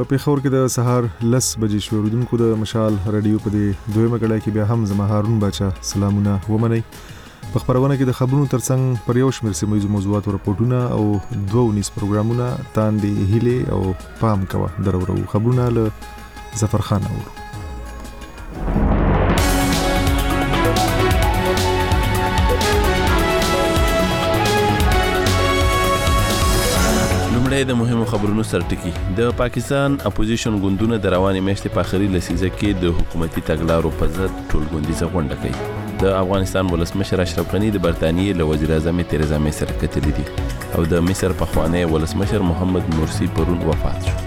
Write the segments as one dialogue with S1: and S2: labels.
S1: په پیښور کې د سهار 10 بجې شو. اوریدونکو د مشال رادیو په دې دویمه کړه کې بیا هم زما هارون بچا سلامونه ومنئ. په خبرونه کې د خبرونو ترڅنګ پر یو شمېر سیمه موضوعات او راپورټونه او دوه ونیس پروګرامونه تاندې هیله او پام کوه درورو. خبرونه له ظفر خان اورو.
S2: د مهمو خبرونو سرټکی. د پاکستان اپوزیشن ګوندونه د روانې میاشتې په اخري لسیزه کې د حکومتي تګلارو په ضد ټولګوندیزه غونډه کوي. د افغانستان ولسمشر اشرف غنی د برتانیې له وزیر اعظم تریزا مې سره کتلي دي او د مصر پخوانی ولسمشر محمد مرسی پرون وفات شو.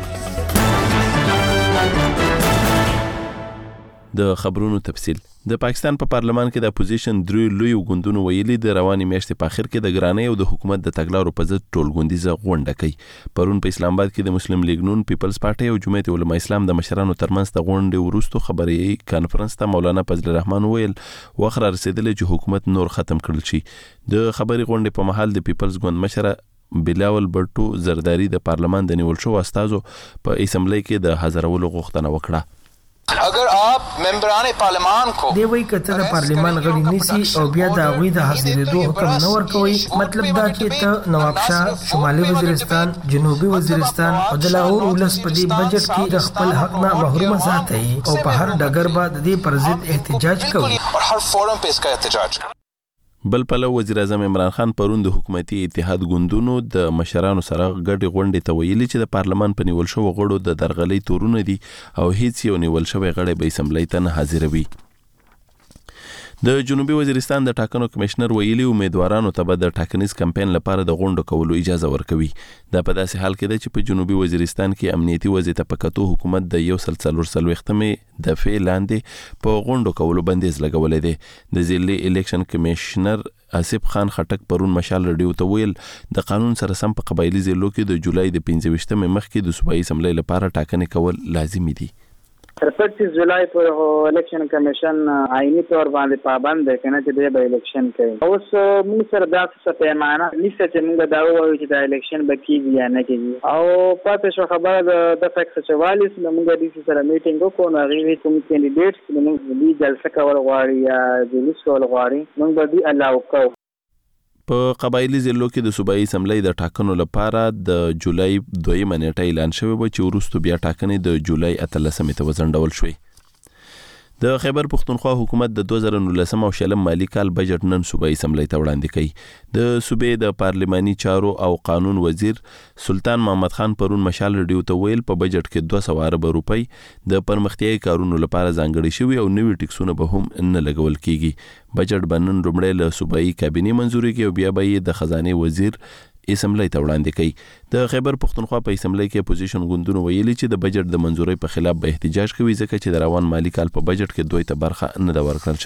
S2: د خبرونو تفصیل. د پاکستان په پارلمان کې د اپوزیشن درې لوی ګوندونو ویلي د روانې میاشتې په اخر کې د ګرانۍ او د حکومت د تګلارو په ضد ټولګوندیزه غونډه کوي. پرون په اسلام آباد کې د مسلم لیگ نون، پیپلز پارټي او جمعیت علماء اسلام د مشرانو ترمنځ د غونډې وروسته خبري کانفرنس ته مولانا فضل الرحمن ویل وخت رسیدلی چې حکومت نور ختم کړل شي. د خبري غونډې په محل د پیپلز ګوند مشر بلاول بټو زرداری د پارلمان د نیول شو استازو په اسمبلی کې د حاضرولو غوښتنه وکړه.
S3: اگر آپ ممبران پارلیمان کو
S4: دی وی کته د پارلیمان غړي نیسی او بیا د غوی د حاضرېدو حکم نه ورکوي، مطلب دا چې ته نواب شاه، شمالي وزیرستان، جنوبي وزیرستان او د لاهور ولس په دې بجټ کې د خپل حق نه محروم ساتي او په هر ډګر باندې د پر ضد احتجاج کوي
S3: اور هر فورم په اسکا احتجاج.
S2: بل پلو وزیر اعظم عمران خان پرون د حکومتي اتحاد ګوندونو د مشرانو سره ګډ غونډې ته ویلي چې د پارلمان په نیول شو غړو د درغلۍ تورونه دي او هیڅ یو نیول شوی غړی به اسمبلی ته نه حاضروي. د جنوبي وزیرستان د ټاکنو کمشنر ویلي امیدوارانو ته به د ټاکنیز کمپاین لپاره د غونډو کولو اجازه ورکوي. دا په داسې حال کې ده چې په جنوبي وزیرستان کې امنیتي وضعیت په کتو حکومت د 140 د فعل لاندې په غونډو کولو بندیز لګولې ده. د ضلعي الیکشن کمشنر آصف خان خټک پرون مشال رادیو ته ویل د قانون سره سم په قبایلی ضلعو کې د جولای د 15 مخکې د صوبایي اسمبلی لپاره ټاکنې کول لازمي دي.
S5: تر 25 جولای پورې الیکشن کمیشن آئینی طور باندې پابند دی کنه چې د الیکشن کوي. اوس موږ سره دا څه پیمانه نشته چې موږ دا وایو چې د الیکشن به کیږي یا نه کیږي. او پاتې شو خبره د فیکس چوالیس موږ د دې سره میټینګ وکړو، هغه کوم کینډیډیټس موږ د جلسه کول غواړي یا د لیست کول غواړي موږ به دې الاو کوو.
S2: په قبایلی ضلعو کې د صوبایي اسمبلی د ټاکنو لپاره د جولای 2 نیټه اعلان شوی و چې وروسته بیا ټاکنې د جولای 18 ته وځنډول شوې. د خیبر پختونخوا حکومت د 2019 او شلم مالی کال بجټ نن صوبایي اسمبلی ته وړاندې کړي. د صوبې د پارلماني چارو او قانون وزیر سلطان محمد خان پرون مشال رادیو ته ویل په بجټ کې 200 ارب روپۍ د پرمختیايي کارونو لپاره ځانګړي شوي او نوي ټیکسونه به هم نه لګول کیږي. بجټ بنن لومړی له صوبایي کابینې منځوري کوي او بیا به د خزانه وزیر اسمبلی ته وړاندې کوي. د خیبر پختونخوا په اسمبلی کې اپوزیشن ګوندونو ویلي چې د بجټ د منځورۍ په خلاف به احتجاج کوي ځکه چې د روان مالی کال په بجټ کې دوی ته برخه نه ده ورکړل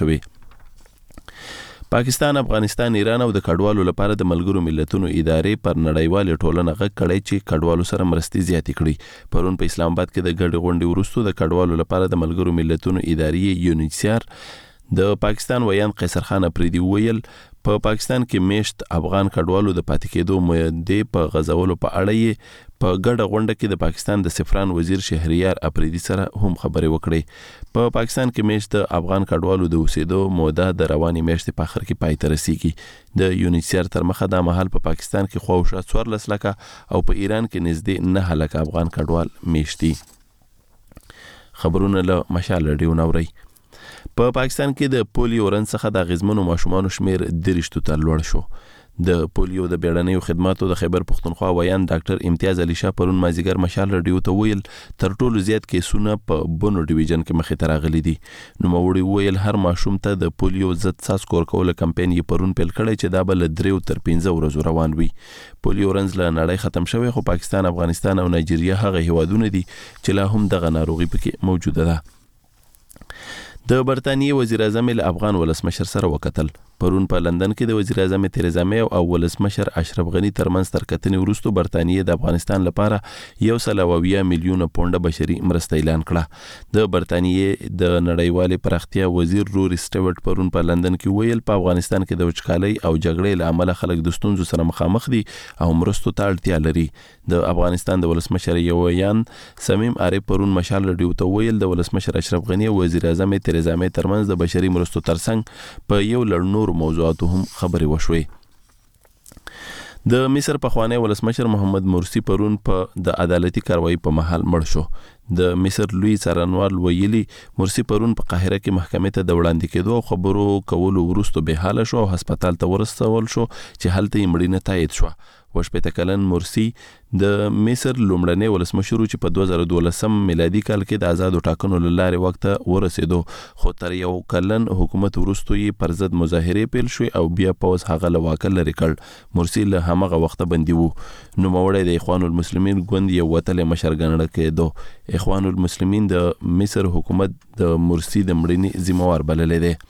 S2: شوې. پاکستان، افغانستان، ایران او د کډوالو لپاره د ملګرو ملتونو ادارې پر نړیوال ټولنه غږ کړی چې کډوالو سره مرستې زیاتې کړي. پرون په اسلام آباد کې د ګډ غونډې وروسته د کډوالو لپاره د ملګرو ملتونو ادارې یونیسیار د پاکستان ویان قیصر خان افریدي ویل په پاکستان کې میشت افغان کډوالو د پاتې کېدو مودې په غزولو په اړه یې په ګډه غونډه کې د پاکستان د سفران وزیر شهریار افریدي سره هم خبرې وکړې. په پاکستان کې میشت د افغان کډوالو د اوسېدو موده د روانې میاشتې په اخر کې پای ته رسیږي. د یونیسیار تر مخه دا مهال په پاکستان کې خواوشا 14 لکه او په ایران کې نږدې 9 لکه افغان کډوال میشتي. خبرونه له مشال رادیو نوري. په پاکستان کې د پولیو رنځ څخه د اغیزمنو ماشومانو شمیر 30 ته لوړ شو. د پولیو د بیړنیو خدماتو د خیبر پختونخوا ویان ډاکټر امتیاز علي شاه پرون مازیګر مشال رادیو ته ویل تر ټولو زیات کیسونه په بونو ډیویژن کې مخې ته راغلي دي. نوموړي ویل هر ماشوم ته د پولیو ضد څاڅکو ورکولو کمپاین یې پرون پیل کړی چې دا به له 3 تر 15 ورځو روان وي. پولیو رنځ له نړۍ ختم شوی خو پاکستان، افغانستان او نایجیریا هغه هیوادونه دي چې لا هم دغه ناروغي پکې موجوده ده. د برتانیې وزیر اعظم له افغان ولسمشر سره وکتل. پرون په لندن کې د وزیر اعظم تریزا می او ولسمشر اشرف غنی ترمنځ ترکتنې وروسته برتانیې د افغانستان لپاره 120 میلیون پونډه بشري مرسته اعلان کړه. د برتانیې د نړیوالې پراختیا وزیر روري سټیورټ پرون په لندن کې ویل په افغانستان کې د وچکالۍ او جګړې له امله خلک د ستونزو سره مخامخ دي او مرستو ته اړتیا لري. د افغانستان د ولسمشر یویان سمیم عارف پرون مشال رډیو ته ویل د ولسمشر اشرف غنی او وزیر اعظم تریزا می ترمنځ د بشري مرستو ترڅنګ په یو لړ نور موضوعاتو هم خبرې وشوې. د مصر پخوانی ولسمشر محمد مرسی پرون په د عدالتي کاروایی په محل مړ شو. د مصر لوی څارنوال ویلي مرسی پرون په قاهره کې محکمې ته د وړاندې کېدو او خبرو کولو وروسته به حاله شو او هسپتال ته ورسول شو چې هلته یې مړینه تایید شو. وشپته کلن مرسی د مصر لومړنی ولسمشر چې په 2012 میلادي کال کې د آزادو ټاکنو له لارې وخت ورسېدو، خو تر یو کلن حکومت وروسته یې پر ضد مظاهرې پیل شوې او بیا پوز هغه له واکه لرې کړ. مرسی له همغه وخته بندي و. نوموړی د اخوان المسلمین ګوند یو وتلی مشر ګڼل کېدو. اخوان المسلمین د مصر حکومت د مرسی د مړینې ذمہوار بللی دی.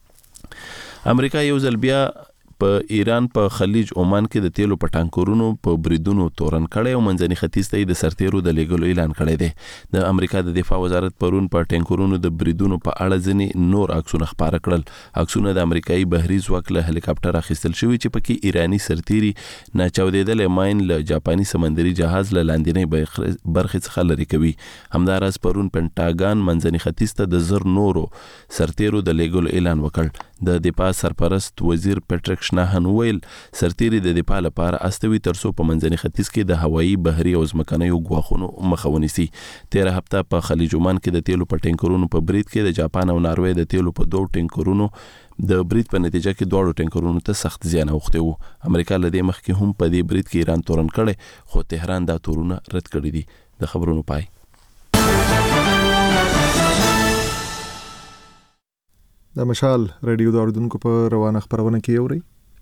S2: امریکا یو ځل بیا په ایران په خلیج عمان کې د تیلو په ټانکرونو په بریدونو تورن کړی او منځني ختیځ ته د سرتیرو د لیږلو اعلان کړی دی. د امریکا د دفاع وزارت پرون په ټانکرونو د بریدونو په اړه ځینې نور عکسونه خپاره کړل. عکسونه د امریکایي بحري ځواک له هلیکاپټر اخیستل شوي چې پکې ایرانی سرتیري ناچاودېدلې ماین له جاپاني سمندري جهاز له لاندینۍ برخې څخه لرې کوي. همداراز پرون پینټاګان منځني ختیځ ته د 1000 نورو سرتیرو د لیږلو اعلان وکړ. د دفاع سرپرست وزیر پیټریک شناهن ویل سرتیري د دفاع لپاره استوي ترڅو په منځني ختیځ کې د هوایي بحري او ځمکنیو ګواښونو مخه ونیسي. 13 هفته په خلیج عمان کې د تیلو په ټینکرونو په برید کې د جاپان او ناروې د تیلو په 2 ټینکرونو د برید په نتیجه کې دواړو ټینکرونو ته سخت زیان اوښتی و. امریکا له دې مخکې هم په دې برید کې ایران تورن کړی، خو تهران دا تورونه رد کړي دي. د خبرونو پای.
S1: د مشال رادیو د اوریدونکو په روانه خبرونه کې اوري.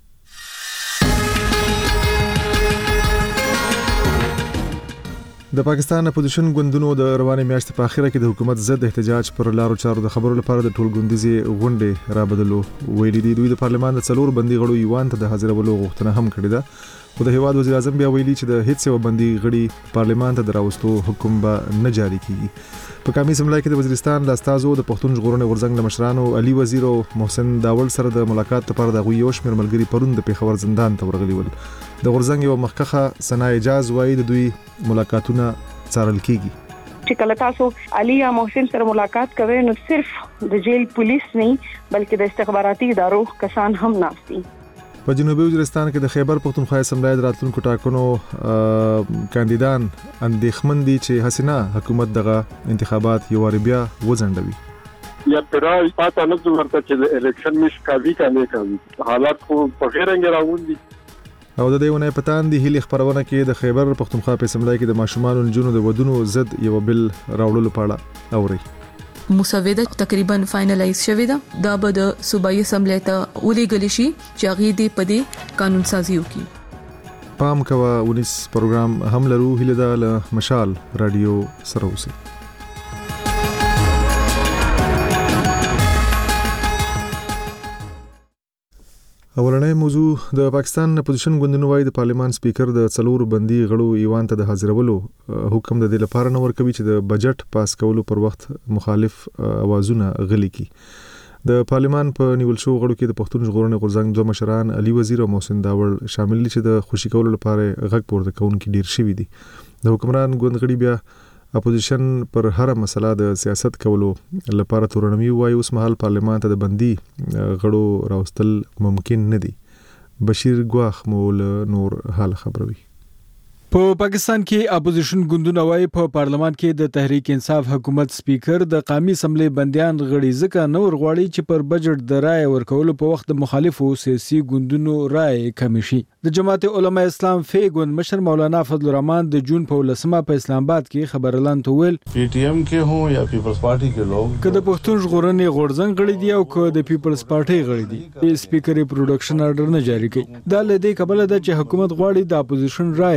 S1: د پاکستان اپوزیشن ګوندونو د روانې میاشتې په اخره کې د حکومت ضد احتجاج پر لارو چارو د خبرو لپاره د ټولګوندیزي غونډې رابدلو ویلي دي. دوی د پارلمان د 4 بندي غړو ایوان ته د حاضرولو غوښتنه هم کړې ده، خو د هیواد وزیر اعظم بیا ویلي چې د هیڅ یو بندي غړي پارلمان ته دراوستو حکم به نه جاری کیږي. په کامي سملای کې د وزیرستان د استازو د پښتون ژغورنې غورځنګ له مشرانو علي وزیر او محسن داول سره د ملاقات لپاره د غوي یو شمېر ملګري پرون د پیښور زندان ته ورغلي ول. د غورځنګ یو مخکخه سنا اجاز وایي د دوی ملاقاتونه څارل کیږي.
S6: چې کله تاسو علي یا محسن سره ملاقات کوئ نو صرف د جیل پولیس نه بلکې د استخباراتي ادارو کسان هم ناستي.
S1: په جنوبي وزیرستان کې د خیبر پختونخوا اسمبلی د راتلونکو ټاکنو کاندیدان اندېښمن دي چې حسینه حکومت دغه انتخابات یو وار بیا وځنډوي.
S7: یا پرای پاته نه ورته چې الیکشن مش کوي کنه کوي حالات خو په غیر رنګ راوندي.
S1: او د دې ونې پتان دی هلي خبرونه کې د خیبر پختونخوا په اسمبلی کې د ماشومان نجونو د ودونو ضد یو بل راوړلو په اړه اوري.
S8: مسوده تقریبا فائنلایز شوې ده. دا به د صوبایي اسمبلی ته ولېږل شي چې هغه دې په دې قانون سازي وکړي.
S1: پام کوه 19 پروګرام هم لرو. هله د مشال رادیو سره اوسئ. اولنۍ موضوع د پاکستان اپوزیشن ګوندونو وايي د پارلمان سپیکر د 4 بندي غړو ایوان ته د حاضرولو حکم د دې لپاره نه ورکوي چې د بجټ پاس کولو پر وخت مخالف اوازونه غلي کی. د پارلمان په نیول شو غړو کې د پښتون ژغورنې غورځنګ 2 مشران علي وزیر او محسن داول شامل دي چې د خوشي کولو لپاره غږ پورته کوونکي ډیر شوي دي. د حکمران ګوند غړي بیا اپوزیشن پر هر مسله د سیاست کولو لپاره تورنوي وایي اوس مهال پارلمان ته د بندي غړو راوستل ممکن نه دي. بشیر ګواخ مول نور حال خبروي.
S9: په پاکستان کې اپوزیشن ګوندونه وايي په پارلمان کې د تحریک انصاف حکومت سپیکر د قومي اسمبلی بندیان غړي ځکه نو ورغواړي چې پر بجټ د رائے ورکولو په وخت د مخالفو سیاسي ګوندونو رائے کم شي. د جماعت علماء اسلام فی ګوند مشر مولانا فضل الرحمن د جون په 19 په اسلام آباد کې خبر اعلان ویل
S10: پی ټی ایم کې هو یا پیپلز پارټي کې لوگ
S9: کله پښتون ژغورنې غورځنګ غړي دي او که د پیپلز پارټي غړي دي سپیکر پروډکشن آرډر نه جاری کړي. دا لدې قبل ده چې حکومت غواړي د اپوزیشن رائے کم شي.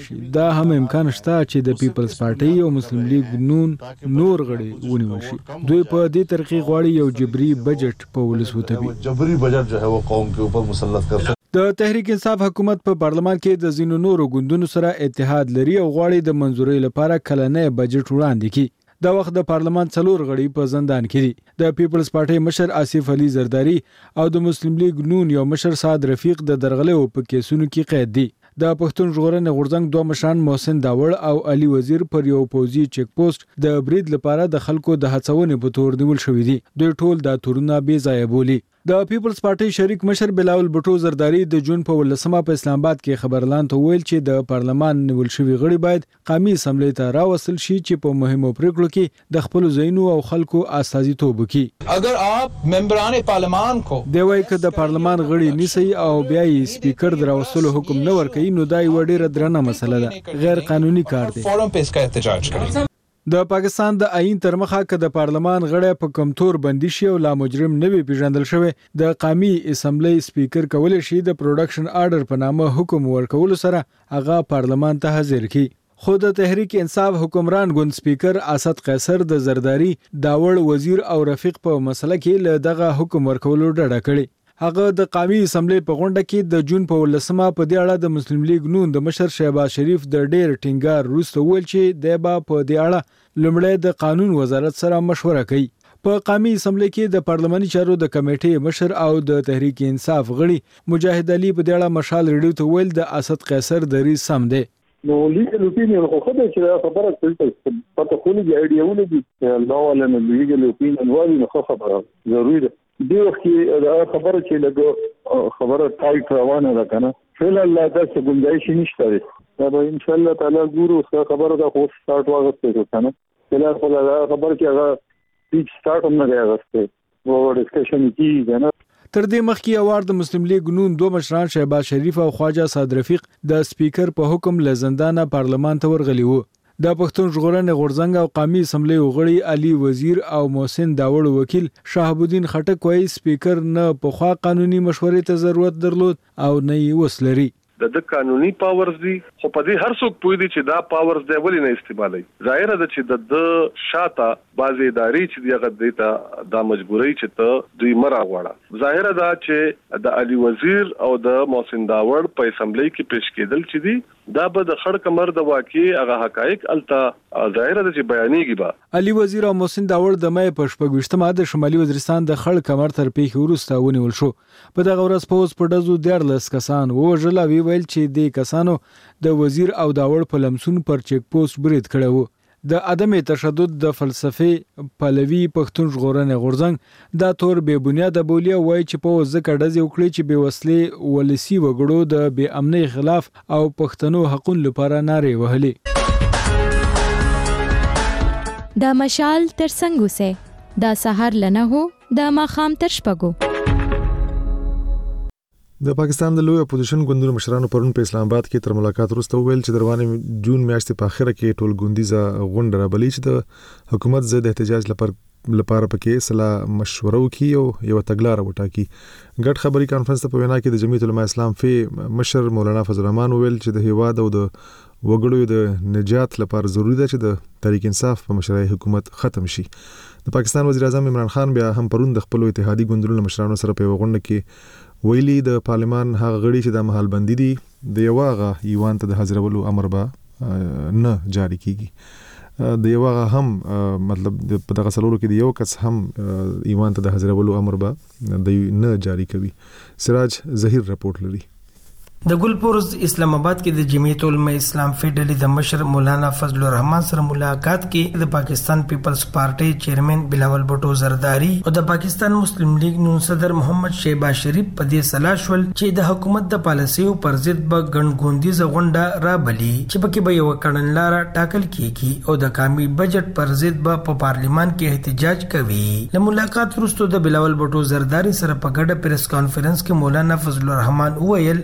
S9: شي. دا هم امکان شته چې د پیپلز پارټي او مسلم لیگ نون نور غړي ونیول شي. دوی په دې طریقې غواړي یو جبري بجټ په ولس وتوي.
S10: جبري بجٹ جو ہے وہ قوم کے اوپر مسلط کر سکتے.
S9: د تحریک انصاف حکومت په پارلمان کې د ځینو نورو ګوندونو سره اتحاد لري او غواړي د منځورۍ لپاره کلنۍ بجټ وړاندې کړي. دا وخت د پارلمان 4 غړي په زندان کې دي. د پیپلز پارټي مشر آصف علي زرداری او د مسلم لیگ نون یو مشر سعد رفیق د درغلې په کیسونو کې قید دي. د پښتون ژغورنې غورځنګ دوه مشران محسن داوړ او علي وزیر پر یو پوزي چیک پوسټ د برید لپاره د خلکو د هڅونې په تور نیول شوې دي. دوی ټول د تورونه بې ځایه بولي. د پیپلز پارټي شریک مشر بلاول بټو زرداری د جون په 18 په اسلام آباد کې خبرلان ته ویل چې د پارلمان نیول شوی غړي باید قومي اسمبلی ته راوصل شي چې په مهمو پریکړو کې د خپل ځایونو او خلکو استازیتوب وکړي.
S3: اگر آپ ممبران پارلمان کو
S9: د وای ک د پارلمان غړي نیسي او بیا یې سپیکر دراوصلو حکم نه ورکوي نو دای وړي درنه مسله ده. غیر قانوني کار دی.
S3: فورم په اسکا احتجاج کړي.
S9: د پاکستان د آئین تر مخه ک د پارلمان غړی په کمتور بندي شي او لا مجرم نه وي پیژندل شوی د قومي اسمبلی سپیکر کول شي د پروډکشن آرډر په نامه حکم ورکول سره هغه پارلمان ته حاضر کی. خود تحریک انصاف حکمران ګوند سپیکر اسد قیصر د زرداری داوړ وزیر او رفیق په مسله کې له دغه حکم ورکولو ډډه کړې. هغه د قومي اسمبلی په غونډه کې د جون په 18 په دې اړه د مسلم لیگ نون د مشر شهباز شریف د ډیر ټینګار وروسته ویل چې د با په دې اړه لومړی د قانون وزارت سره مشوره کوي. په قومي اسمبلی کې د پارلماني چارو د کمیټې مشر او د تحریک انصاف غړي مجاهد علي په دې اړه مشال ریډیو ته ویل د اسد قیصر دریز سم دی.
S7: نو لیګل اوپینین خو خدای چې خبره کوي پته خونی دی ایډیاونه دي الله ولا نو لیګل اوپینین والی نو خبره ضروري ده. دی وخت کې خبره چې لګو خبره ټایټ روانه ده کنه فعلا لا داسې گنجائش نشته دی. دا به ان شاء الله تعالی ګورو څه خبره ده خو سٹارټ واغسته کنه فعلا خبره کې هغه پیچ سٹارټ هم نه دی واغسته وو ډسکشن کیږي نه.
S9: تر دې مخکې اوار د مسلم لیگ نون دوه مشران شهباز شریف او خواجه صاد رفیق د سپیکر په حکم له زندانه پارلمان ته ورغلي وو. د پښتون ژغورنې غورځنګ او قومي اسمبلی غړي علي وزیر او محسن داوړ وکیل شهاب الدین خټک وايي سپیکر نه په خوا قانوني مشورې ته ضرورت درلود او نه یې وسلري.
S11: د قانوني پاورز دي خو په دې هر څوک پوي دي چې دا پاورز دی ولې نه استعمالي. ظاهر ده چې د شاته بعضې ادارې چې دغه دیتا دا مجبوري چې ته دوی مرا غواړه. ظاهر ده چې د علي وزیر او د محسن داوړ په اسمبلی کې پیش کېدل چې دي دا به د خړ کمر د واقع هغه حقایق الته ظاهر ده چې بیانېږي. به
S9: علي وزیر او محسن داوړ د مې په 28 د شمالي وزیرستان د خړ کمر تر پیښې وروسته ونیول شو. په دغه ورځ پوز په ډزو 14 کسان وژل او ویل چې د کسانو د وزیر او داوړ په لمسون پر چیک پوسټ برید کړو. د عدم تشدد د فلسفه پلوي پښتون ژغورنې غورځنګ دا تور به بنیاد بولی وای چې په ځکه ډز وکړي چې به وسلې ولسی وګړو د بې امنۍ خلاف او پښتنو حقوق لپاره نارې وهلي.
S12: دا مشال تر څنګه سه دا سحر لنه هو دا ماخام تر شپګو.
S1: د پاکستان د لوی اپوزیشن ګوندونو مشرانو پرون په اسلام آباد کې تر ملاقات وروسته ویل چې دروازه جون میاشتې په اخره کې ټول ګوندیزه غونډه را بلی چې د حکومت ضد احتجاج لپاره پکې سلا مشوره وکړي او یو تګلارې وټاکي. ګډ خبري کانفرنس ته په وینا کې د جمعیت العلماء اسلام فی مشر مولانا فضل الرحمن ویل چې د هیواد او د وګړو د نجات لپاره ضروری ده چې د تحریک انصاف په مشرۍ حکومت ختم شي. د پاکستان وزیر اعظم عمران خان بیا هم پرون د خپل اتحادی ګوندونو مشرانو سره په غونډه کې ویلي د پارلمان هغه غړي چې د محل بندي دي د یوغه ایوان ته د حاضرولو امر به نه جاری کیږي. د یوغه هم مطلب په دغه سلولو کې د یو کس هم ایوان ته د حاضرولو امر به د نه جاری کوي. سراج ظهیر رپورټ لري.
S4: د ګلپورز اسلام آباد کې د جمعیت العلماء اسلام فیډرالي د مشر مولانا فضل الرحمن سره ملاقات کې د پاکستان پیپلز پارټي چیرمن بلاول بټو زرداری او د پاکستان مسلم لیگ نون صدر محمد شهباز شریف په دې سلا شول چې د حکومت د پالیسیو پر ضد به ګڼګوندیزه غونډه را بلی چې پکې به یو کړنلار ټاکل کیږي او د قومي بجټ پر ضد به په پارلیمان کې احتجاج کوي. له ملاقات وروسته د بلاول بټو زرداری سره په ګډه پریس کانفرنس کې مولانا فضل الرحمن وویل دا وخت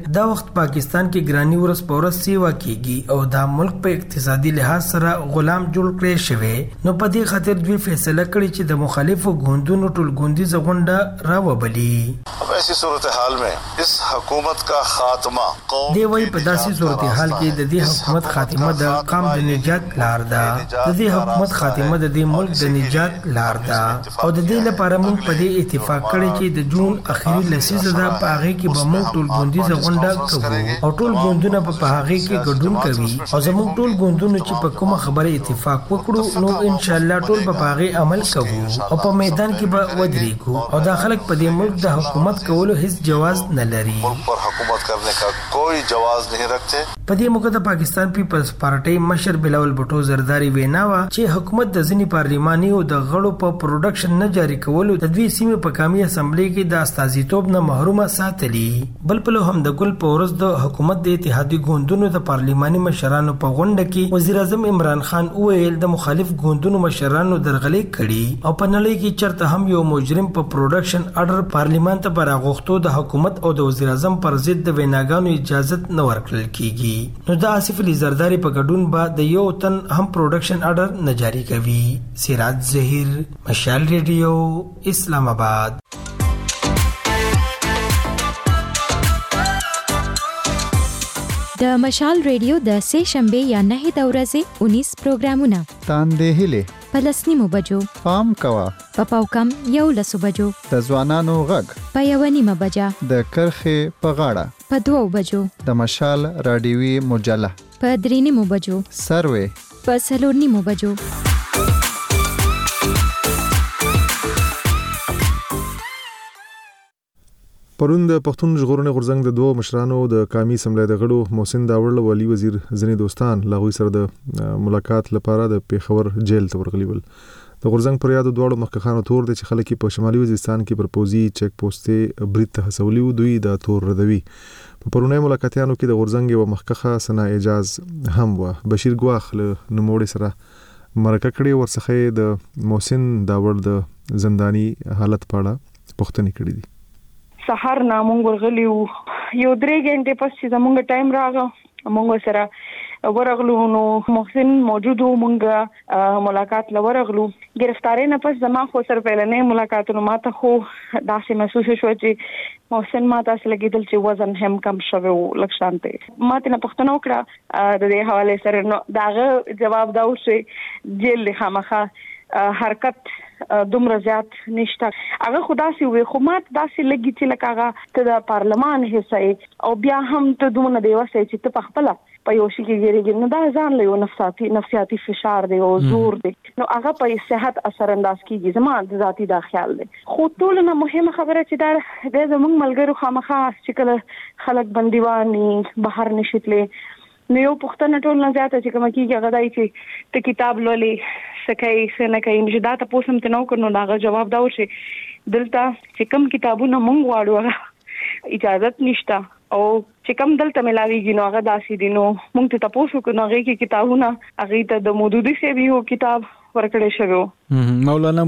S4: وخت پاکستان کې ګرانی ورس پورس سیوا کیږي او دا ملک په اقتصادي لحاظ سره غلام جوړ کړی شوی نو په دې خاطر دوی فیصله کړې چې د مخالفو ګوندونو ټولګوندیزه غونډه راوبلي.
S10: अब ऐसी सूरत-ए-हाल में इस हुकूमत का खात्मा
S4: دی وی په داسې صورتحال کې د دې حکومت خاتمه د قوم د نجات لار ده. د دې حکومت خاتمه د دې ملک د نجات لار ده او د دې لپاره موږ په دې اتفاق کړی چې د جون اخیری لسیزه ده په هغه کې به موږ ټول ګوندیزه غونډه کوو او ټول ګوندونه په هغه کې ګډون کوي او زموږ ټول ګوندونه چې په کومه خبره اتفاق وکړو نو ان شاء الله ټول په هغه عمل کوو او په میدان کې به ودرېږو او دا خلک په دې ملک د حکومت کولو هیڅ جواز نه لري.
S10: पर हुकूमत करने का कोई जवाब नहीं रखते.
S4: په دې موقع د پاکستان پیپلز پارټي مشر بلاول بټو زرداری ویناوه چې حکومت د ځینی پارلیماني او د غړو په پروډکشن نه جاری کولو د دوی سیمه په قومي اسمبلی کې د استازیتوب نه محرومه ساتلی. بل په هم د ګل په ورځ د حکومت د اتحادی ګوندونو د پارلیماني مشرانو په غونډه کې وزیر اعظم عمران خان وویل د مخالف ګوندونو مشرانو درغلې کړي او په نړۍ کې چرته هم یو مجرم په پروډکشن اډر پارلیمان ته براغوښتو د حکومت او د وزیر اعظم پر ضد د ویناګانو اجازه نه ورکړل کیږي. نو د آصف علي زرداری په ګډون به د یو تن هم پروډکشن اډر نه جاری کوي. سراج ظهیر، مشال ریډیو، اسلام آباد.
S12: د مشال ریډیو د سه شنبه یا نه د ورځې 19 پروګرامونه
S13: تاندې هله
S12: پلسنیمو بجو
S13: پام کوا
S12: په پاوکم یو لسو بجو
S13: د ځوانانو غږ
S12: په یو نیمه بجا
S13: د کرخه په غاړه
S12: په 2 بجو
S13: د مشال رادیوي مجله
S12: په 3 نیمو بجو
S13: سروي
S12: په 4 نیمو بجو.
S1: پرون د پښتون ژغورنې غورځنګ د دوه مشرانو د قومي اسمبلی د غړو محسن داوړ او علي وزیر ځنې دوستان لغوي سره د ملاقات لپاره د پیښور جیل ته ورغلي ول. د غورځنګ پر یاد دوه مخکخانو تور د خلک په شمالي وزیرستان کې پر پوزي چیک پوسټ برید ته هڅولي دوی د تور ردوي. په پرونی ملاقاتانو کې د غورځنګ او مخکخه سنا اجاز هم و بشیر ګواخ له نوموړي سره مرکه کړې ورڅخه د محسن داوړ د زنداني حالت پاړه پوښتنه کړې دي.
S6: سحر نامونږ ورغلیو یو 3 غنټې پس چې زمونږ ټایم راغی مونږ سره ورغلو نو محسن موجودو مونږ ملاقات لورغلو گرفتاری نه پس زما خو سره پیلنې ملاقاتونو ماته خو داسې محسوس شو چې محسن ماته اصل کېدل چې وزن هم کم شوی لکشانته ماته نه پښتنه وکړه د دې حواله سره نو داغه جواب دا وشي جیل خامخه حرکت دومره زیات نشته هغه خدا سي وي خو مات داسې لګي چې لکه هغه ته د پارلمان حصہ او بیا هم ته دومره دی وسه چې ته خپل په یو شي کې ګرځي نو دا ځان له نفسیاتي فشار دی او زور دی نو هغه په صحت اثر انداز کیږي زما د ذاتی دا خیال دی. خو ټول نه مهمه خبره چې دا د زموږ ملګرو خامخا چې کله خلک بنديواني بهر نشیتلې نو یو پښتنه ټول نه زیاته چې کوم کیږي هغه دای چې ته کتاب لولې سکه سنه کوي چې دا ته پوسم ته نو کړنو دا جواب دا وشي دلته چې کوم کتابونه مونږ واړو اجازه نشته او چې کوم دلته ملاویږي نو هغه داسې دي نو مونږ ته تاسو کو نو هغه کې کتابونه هغه ته د مودودي سی ویو کتاب ورکړی شوی
S9: مولانا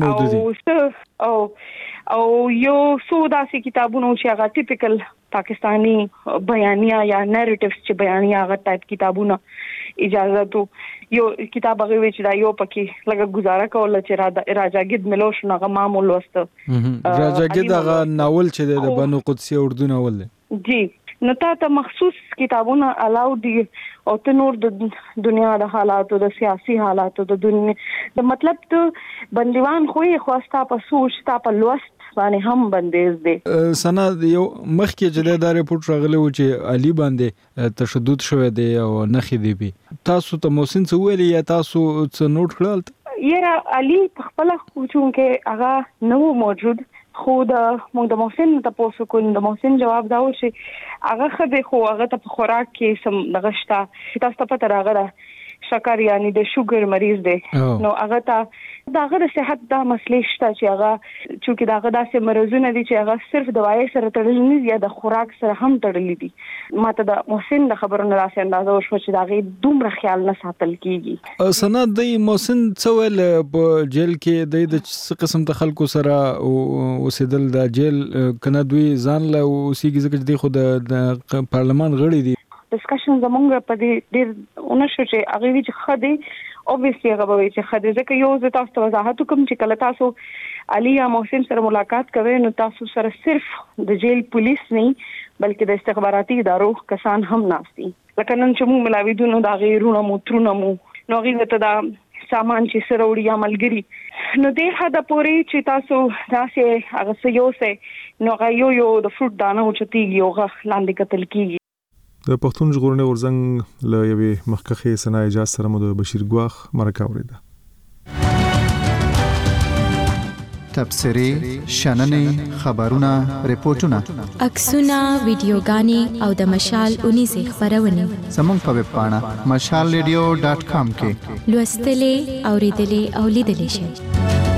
S9: مودودي
S6: او یو څو داسې کتابونه چې هغه ټیپیکل پاکستانی بیانیه یا نریټیوز چې بیانیه هغه ټایپ کتابونه اجازه تو یو کتاب هغه چې دا یو پکې لکه گزاره کوله چې راجاګید ملوش هغه معمول وسته
S9: راجاګید هغه ناول چې د بنو قدسي اردو ناول
S6: جی نو ته مخصوص کتابونه الاو دي او ته نور د دنیا د حالاتو د سیاسي حالاتو د دنیا د مطلب ته بندیوان خو خواستا په سوچ تا په لوست باندې هم بندیز دي.
S9: سنا یو مخکې چې د ریپورت راغلی و چې علي باندې تشدد شوی دی او نخې دی بي تاسو ته محسن څه ویلي یا تاسو څه نوٹ کړل؟
S6: یاره علي خپل چونکه هغه نو موجود خو د محسن تاسو کو د محسن جواب دا و چې هغه خدای خو هغه ته خوراک کې سم دغشتا تاسو ته پته راغله شکر یعنی د شوګر مریض دی نو هغه ته داغه د صحت دا مسلې شته چې هغه چې داغه داسې مرزونه دي چې هغه صرف دوايي سره تړلي نه یا د خوراک سره هم تړلي دي ماته د محسن د خبرونو راځي اندازه وشو چې داغه دومره خیال نه ساتل کیږي
S9: سند د محسن څول په جیل کې د څه قسم د خلکو سره اوسېدل د جیل کنه دوی ځان له اوسېږي ځکه چې خو د پارلمان غړي دي
S6: ډسکشن زمونږ په دې ډېر اونشو چې هغه وی چې خدي obviously هغه به چې خدي ځکه یو ځ تاسو ته وضاحت کوم چې کله تاسو علي یا محسن سره ملاقات کوئ نو تاسو سره صرف د جیل پولیس نه بلکې د استخباراتي ادارو کسان هم ناشتي لکه نن چې موږ ملاویدونو دا غیرونه موترونه مو نو غیږ ته دا سامان چې سره وړي عملګری نو د هدا پوري چې تاسو داسې هغه سيوسه نو غيو د فروټ دانه او چتیږي او لاندې قتل کیږي
S1: د پښتون ژغورنې ورزنګ له یوې مخکخې سنا اجازه سره مو د بشیر ګواخ مرکه اوریده
S13: تبصري شننې خبرونه ریپورتونه
S12: عکسونه ویډیوګانې او د مشال 19 خبرونه
S13: زموږ په ویب پاڼه mashalradio.com کې
S12: لوستلې اوریدلې او لیدلې شئ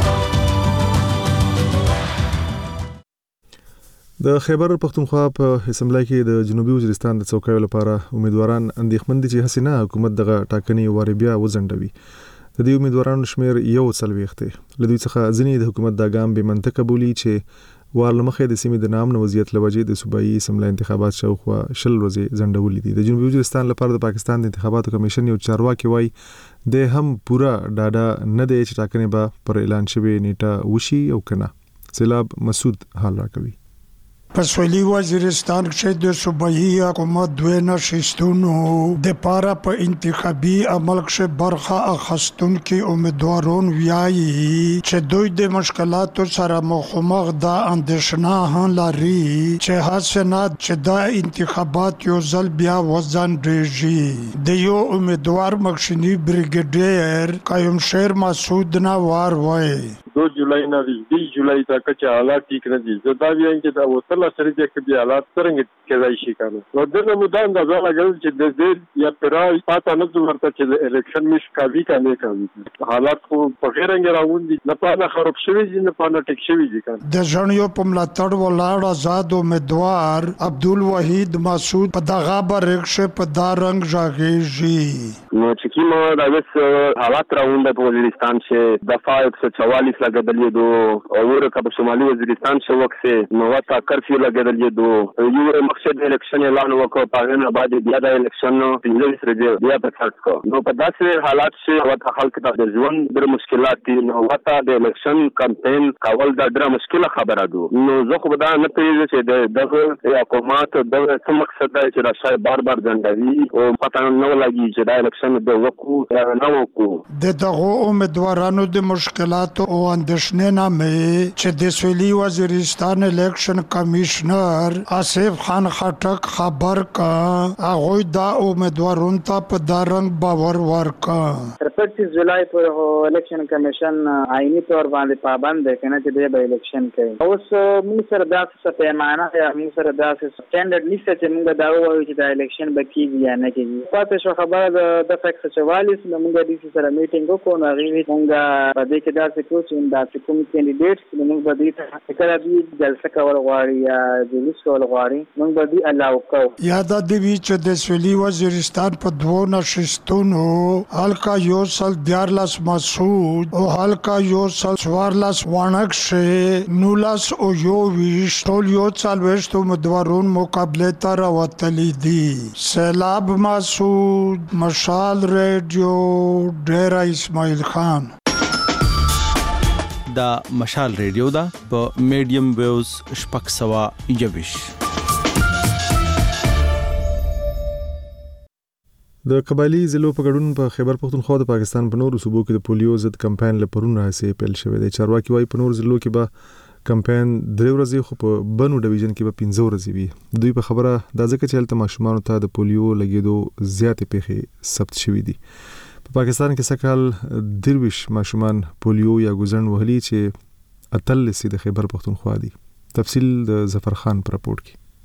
S1: د خیبر پختونخوا په اسمبلی کې د جنوبي وزیرستان د څوکیو لپاره امیدواران اندېښمن دي چې حسینه حکومت دغه ټاکنې واري بیا وزندوي د دې امیدوارانو شمیر یو څلويخته لدوی څخه ځینې د حکومت د ګام به منطقه بولی چې وارلمخه د سیمې د نام نوزیت لوجې د صوبایي اسمبلی انتخابات شاوخوا شل ورځې زندولې دي د جنوبي وزیرستان لپاره د پاکستان د انتخاباتو کمیشن یو چارواکي وای د هم پورا ډاډه نه دی چې ټاکنې به پر اعلان شوی نیټه وشي او کنه سیلاب مسعود حال راکوي
S14: په سویلي وزیرستان کې د صوبایي حکومت دوه نشستونو د پاره په انتخابي عمل کې برخه اخستون کې امیدوارون ویایي چې دوی د مشکلاتو سره مخامخ د اندېښنه هم لري چې حسنه چې د انتخابات یو ځل بیا وزندېږي د یو امیدوار مخشنی بریګیډیر قیوم شیر مسعود نوار وایي
S15: 2 جولای نه 20 جولای تک چې حالات ټیک نه دي زه دا وایم چې دا وصله سره چې د حالات څنګه کېدای شي کنه نو دغه مدام دا لګول چې د دې یا پرای پاته نه ورته چې د الیکشن مش کاوی کنه کوي حالات خو په غیر رنګ راوندي نه پانه خراب شوی دي نه پانه ټیک شوی دي کنه
S14: د ژوندیو په ملاتړ ولاړ آزاد امیدوار عبدالوحید مسعود په دغه برخه په دا رنګ ژغېږي
S15: نو چې کیمو دا وس حالات راوند په وزیرستان چې دفعه 144 لګیدلې دو اور کب شمالي وزیرستان شو وخت نو وتا کرفیو لګیدلې دو یو مقصد الیکشن اعلان وکړ په بعد بیا د الیکشن نو پنځه سره بیا په څرت کو نو په داسې حالات چې وتا خلک د ژوند ډېر مشکلات دي نو وتا د الیکشن کمپاین کول دا ډېر مشکله خبره ده نو زه خو دا نه پیژنم چې دغه حکومت د څه مقصد دی چې راځي بار ځندوي او پته نه لګي چې دا الیکشن د وکړو نه وکړو
S14: دغه امیدوارانو د مشکلاتو او اندېښنې نامې چې د سویلي وزیرستان الیکشن کمشنر آصف خان خټک خبر کا هغه دا امیدوارون ته په دارنګ باور ورکا
S5: تر 25 جولای پورې الیکشن کمیشن آئینی طور باندې پابند دی کنه چې د الیکشن کوي اوس موږ سره داسې پیمانه یا موږ سره داسې سټانډرډ نشته چې موږ دا وایو چې د الیکشن به کیږي یا نه کیږي پاتې شو خبره د فیکس چوالیس موږ د دې سره میټینګ وکړو نو غوښتل موږ په دې کې داسې کوم دا کوم کینډیډیټس موږ به دې ته کله دې جلسه کول غواړي یا جلوس کول غواړي موږ به دې الاو کوو
S14: یا د دې چې د سویلي وزیرستان په دوه نشستونو هلکا یو سل 14 مسعود او هلکا یو سل 14 وانکشه نولاس او یو ویش ټول یو څلويشت امیدوارون مقابله ته راوتلي دي سیلاب مسعود مشال ریډیو ډیرا اسماعیل خان
S16: دا مشال ریډیو دا په میډیم ویوز شپږ سوا یوش
S1: د قبایلی ضلعو په ګډون په خیبر پختونخوا د پاکستان په نورو صوبو کې د پولیو ضد کمپاین لپاره راځي پیل شوی دی چارواکي وايي په نورو ضلعو کې به کمپاین 3 ورځې خو په بنو ډیویژن کې به 15 ورځې وي دوی په خبره دا ځکه چې هلته ماشومان ته د پولیو لګیدو زیاتې پیښې ثبت شوې دي په پاکستان کې سکهال درویش ماشومان پولیو یا ګوزن وهلي چې اتل سي د خیبر پختونخوا دي تفصیل د ظفر خان پر راپورټ کې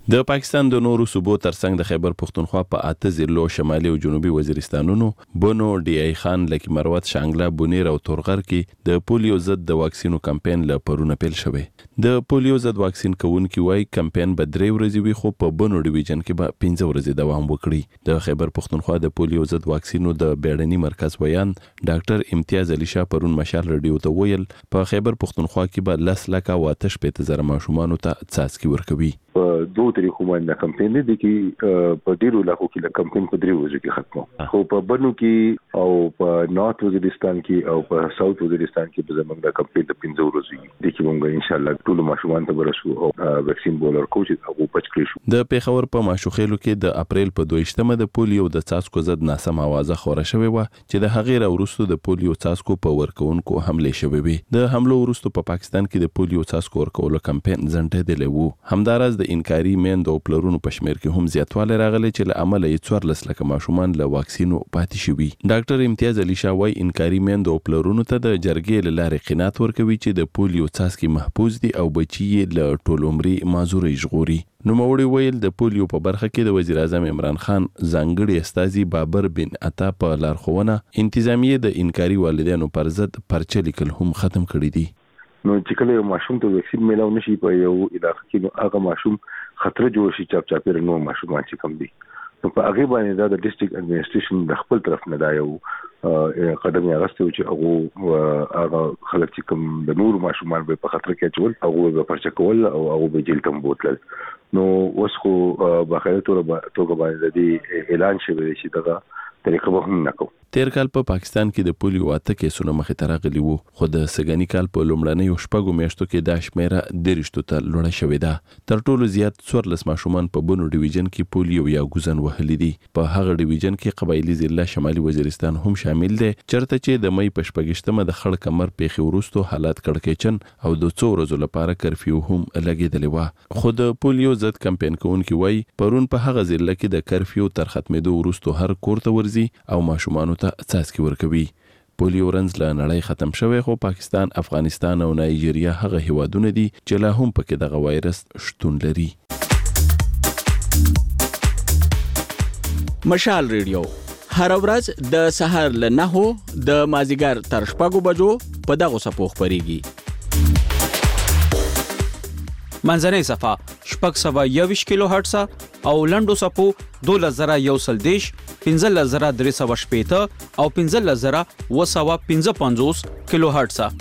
S2: د پاکستان د نورو صوبو ترڅنګ د خیبر پختونخوا په 8 ضلعو شمالي او جنوبي وزیرستانونو بونو ډي ای خان لکه مروت شانګلا بونیر او تورغر کې د پولیو ضد د واکسینو کمپاین له پرونه پیل شوی. د پولیو ضد واکسین کوونکي وای کمپاین به 3 ورځې وي خو په بونو ډیویژن کې به 15 ورځې دوام وکړي. د خیبر پختونخوا د پولیو ضد واکسینو د بیړني مرکز ویان ډاکټر امتیاز علي شاه پرون مشال رادیو ته ویل په خیبر پختونخوا کې به 10 لک او 8 ماشومان ته څاڅکي ورکوي.
S17: په دوه طریقو باندې کمپاین دي کې په ډیرو علاقو کې د کمپاین په 3 ورځې کې ختمو خو په بنو کې او په نارث وزیرستان کې او په ساوث وزیرستان کې به زموږ د کمپاین د 15 ورځې دي چې موږ ان شاء الله ټول ماشومان ته ورسو او ویکسین بولر کوچ او پچ کړو.
S2: د پیښور په ماشوخېلو کې د اپریل په 2مه د پولیو د څاڅکو ضد ناسم اوازه خوره شوې و چې د هغې راوروسته د پولیو څاڅکو په ورکوونکو حمله شوې وي. د حملو وروسته په پاکستان کې د پولیو څاڅکو ورکولو کمپاین ځنډېدلی و. همداراز د انکاري میندو او پلرونو په شمیر کې هم زیاتوالی راغلی چې له امله یې 14 لکه ماشومان له واکسینو پاتې شوي. ډاکټر امتیاز علي شاه وایي انکاري میندو او پلرونو ته د جرګې له لارې قناعت ورکوي چې د پولیو څاڅکي محفوظ دي او بچي یې له ټول عمري معذورۍ ژغوري. نوموړي ویل د پولیو په برخه کې د وزیر اعظم عمران خان ځانګړي استازي بابر بن عطا په لارښوونه انتظامیه د انکاري والدینو پر ضد پرچه لیکل هم ختم کړي دي.
S17: نو چې کله یو ماشوم ته ویکسین میلاو نشي په یو علاقې کې نو هغه ماشوم خطر جوړ شي چاپیر نو ماشومان چې کم دي نو په هغه باندې د ډیسټریکټ اډمنسټریشن د خپل طرف نه دا یو قدم یې اخیستی چې هغه خلک چې کوم د نور ماشومان په خطر کې اچول هغه به پرچه کول او هغه به جیل ته بوتلل. نو اوس خو باقاعده توګه باندې د اعلان شوی چې دغه طریقه به هم نکو.
S2: تیر کال په پاکستان کې د پولیو 8 کیسونه مخې ته راغلي وو خو د سګنی کال په لومړنیو 6 میاشتو کې دا شمیره 10 ته لوړه شوې ده. تر ټولو زیات 14 ماشومان په بونو ډیویژن کې پولیو یا ګوزن وهلي دي. په هغه ډیویژن کې قبایلی ضلع شمالي وزیرستان هم شامل دي چرته چې د مې په 14مه د خړ کمر پیښې وروسته حالات کړکېچن او د 2 ورځې لپاره کرفیو هم لګیدلی و. خو د پولیو ضد کمپاین کوونکي وایي پرون په هغه ضلع کې د کرفیو تر ختمېدو وروسته هر کور ته ورځي او ماشومان ته څاڅکي ورکوي. پولیو رنځ له نړۍ ختم شوی خو پاکستان، افغانستان او نایجیریا هغه هیوادونه دي چې لا هم پکې دغه وایرس شتون لري.
S16: مشال ریډیو هر ورځ د سهار له 9 د مازیګر تر 6 بجو په دغه صفو خبريږي. منځنۍ صفه 621 کیلو هرتز او لنډو صفو 2110 15315 او 15255 کیلو هرتز.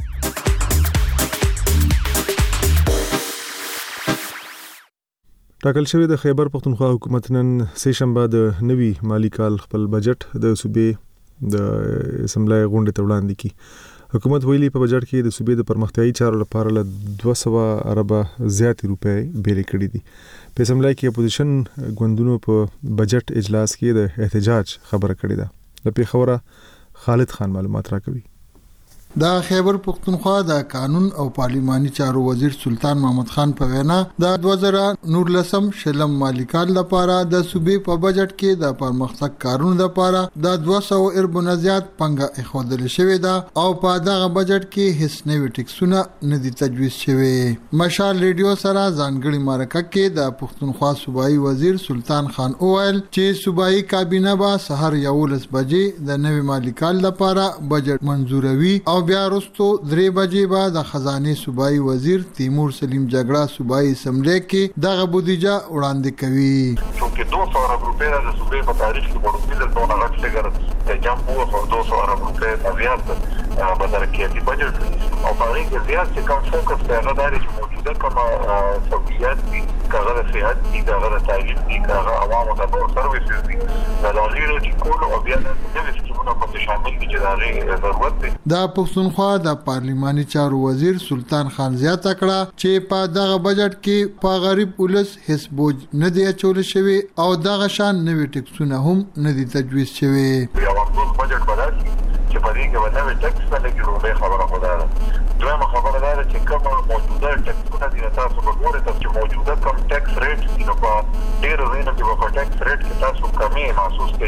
S1: ټاکل شوی د خیبر پختونخوا حکومت نن سه شنبه د نوي مالی کال خپل بجټ د صوبې د اسمبلی غونډې ته وړاندې کړ. حکومت ویلي په بجټ کې د صوبې د پرمختیايي چارو لپاره له 200 ارب زیات روپۍ بیل کړي دي. په اسمبلی کې اپوزیشن ګوندونو په بجټ اجلاس کې د احتجاج خبره کړې ده. د پیښوره خالد خان معلومات راکوي.
S18: د خیبر پختونخوا د قانون او پارلیماني چارو وزیر سلطان محمد خان په وینا د 2019 شلم مالی کال لپاره د صوبې په بجټ کې د پرمختګ کارونو لپاره د 200 ارب زیات پنګه اخودل شوې ده او په دغه بجټ کې هیڅ نوې ټیکسونه نه دي تجویز شوي. مشال ریډیو سره ځانګړي مرکه کې د پختونخوا صوبایي وزیر سلطان خان اویل چې صوبایي کابینه به سحر 11 بجې د نوي مالی کال لپاره بجټ منزوروي او بیا وروسته 3 بجې به د خزانه صوبایي وزیر تیمور سلیم جګړه صوبایي اسمبلی کې دغه بودیجه وړاندې کوي.
S19: چونکه 200 ارب روپۍ د صوبې په تاریخ کې وړاندې د ډونه غټ فګر د جامبو او 200 ارب روپۍ زیات بدرکېتی بجټ او په هغه کې زیات چې کوم فوکس په هغه داري چې موجوده کومه سہولیات دي کاغذ صحت دي کاغذ تعلیم دي کاغذ عوامو ته نور سرویسز دي د غیر ټیکول او بیا د سکیمونو په شامل دي چې دا غیر ضرورت دي.
S18: د پښتونخوا د پارلیماني چارو وزیر سلطان خان زیاته کړه چې په دغه بجټ کې په غریب ولس هیڅ بوج نه دی اچول شوی او دغه شان نوې ټیکسونه هم نه دي تجویز شوی.
S19: یو ټول بجټ بدل چې په دې کې ولنه ټیکس نه لګیږي خبره خدای. دویمه خبره ده چې کوم موجوده ټیکسونه دي تاسو په ګوره تاسو چې موجوده کوم ټیکس ریټ دي نو په ډیر زینو کې په ټیکس ریټ کې تاسو کمی محسوس کوئ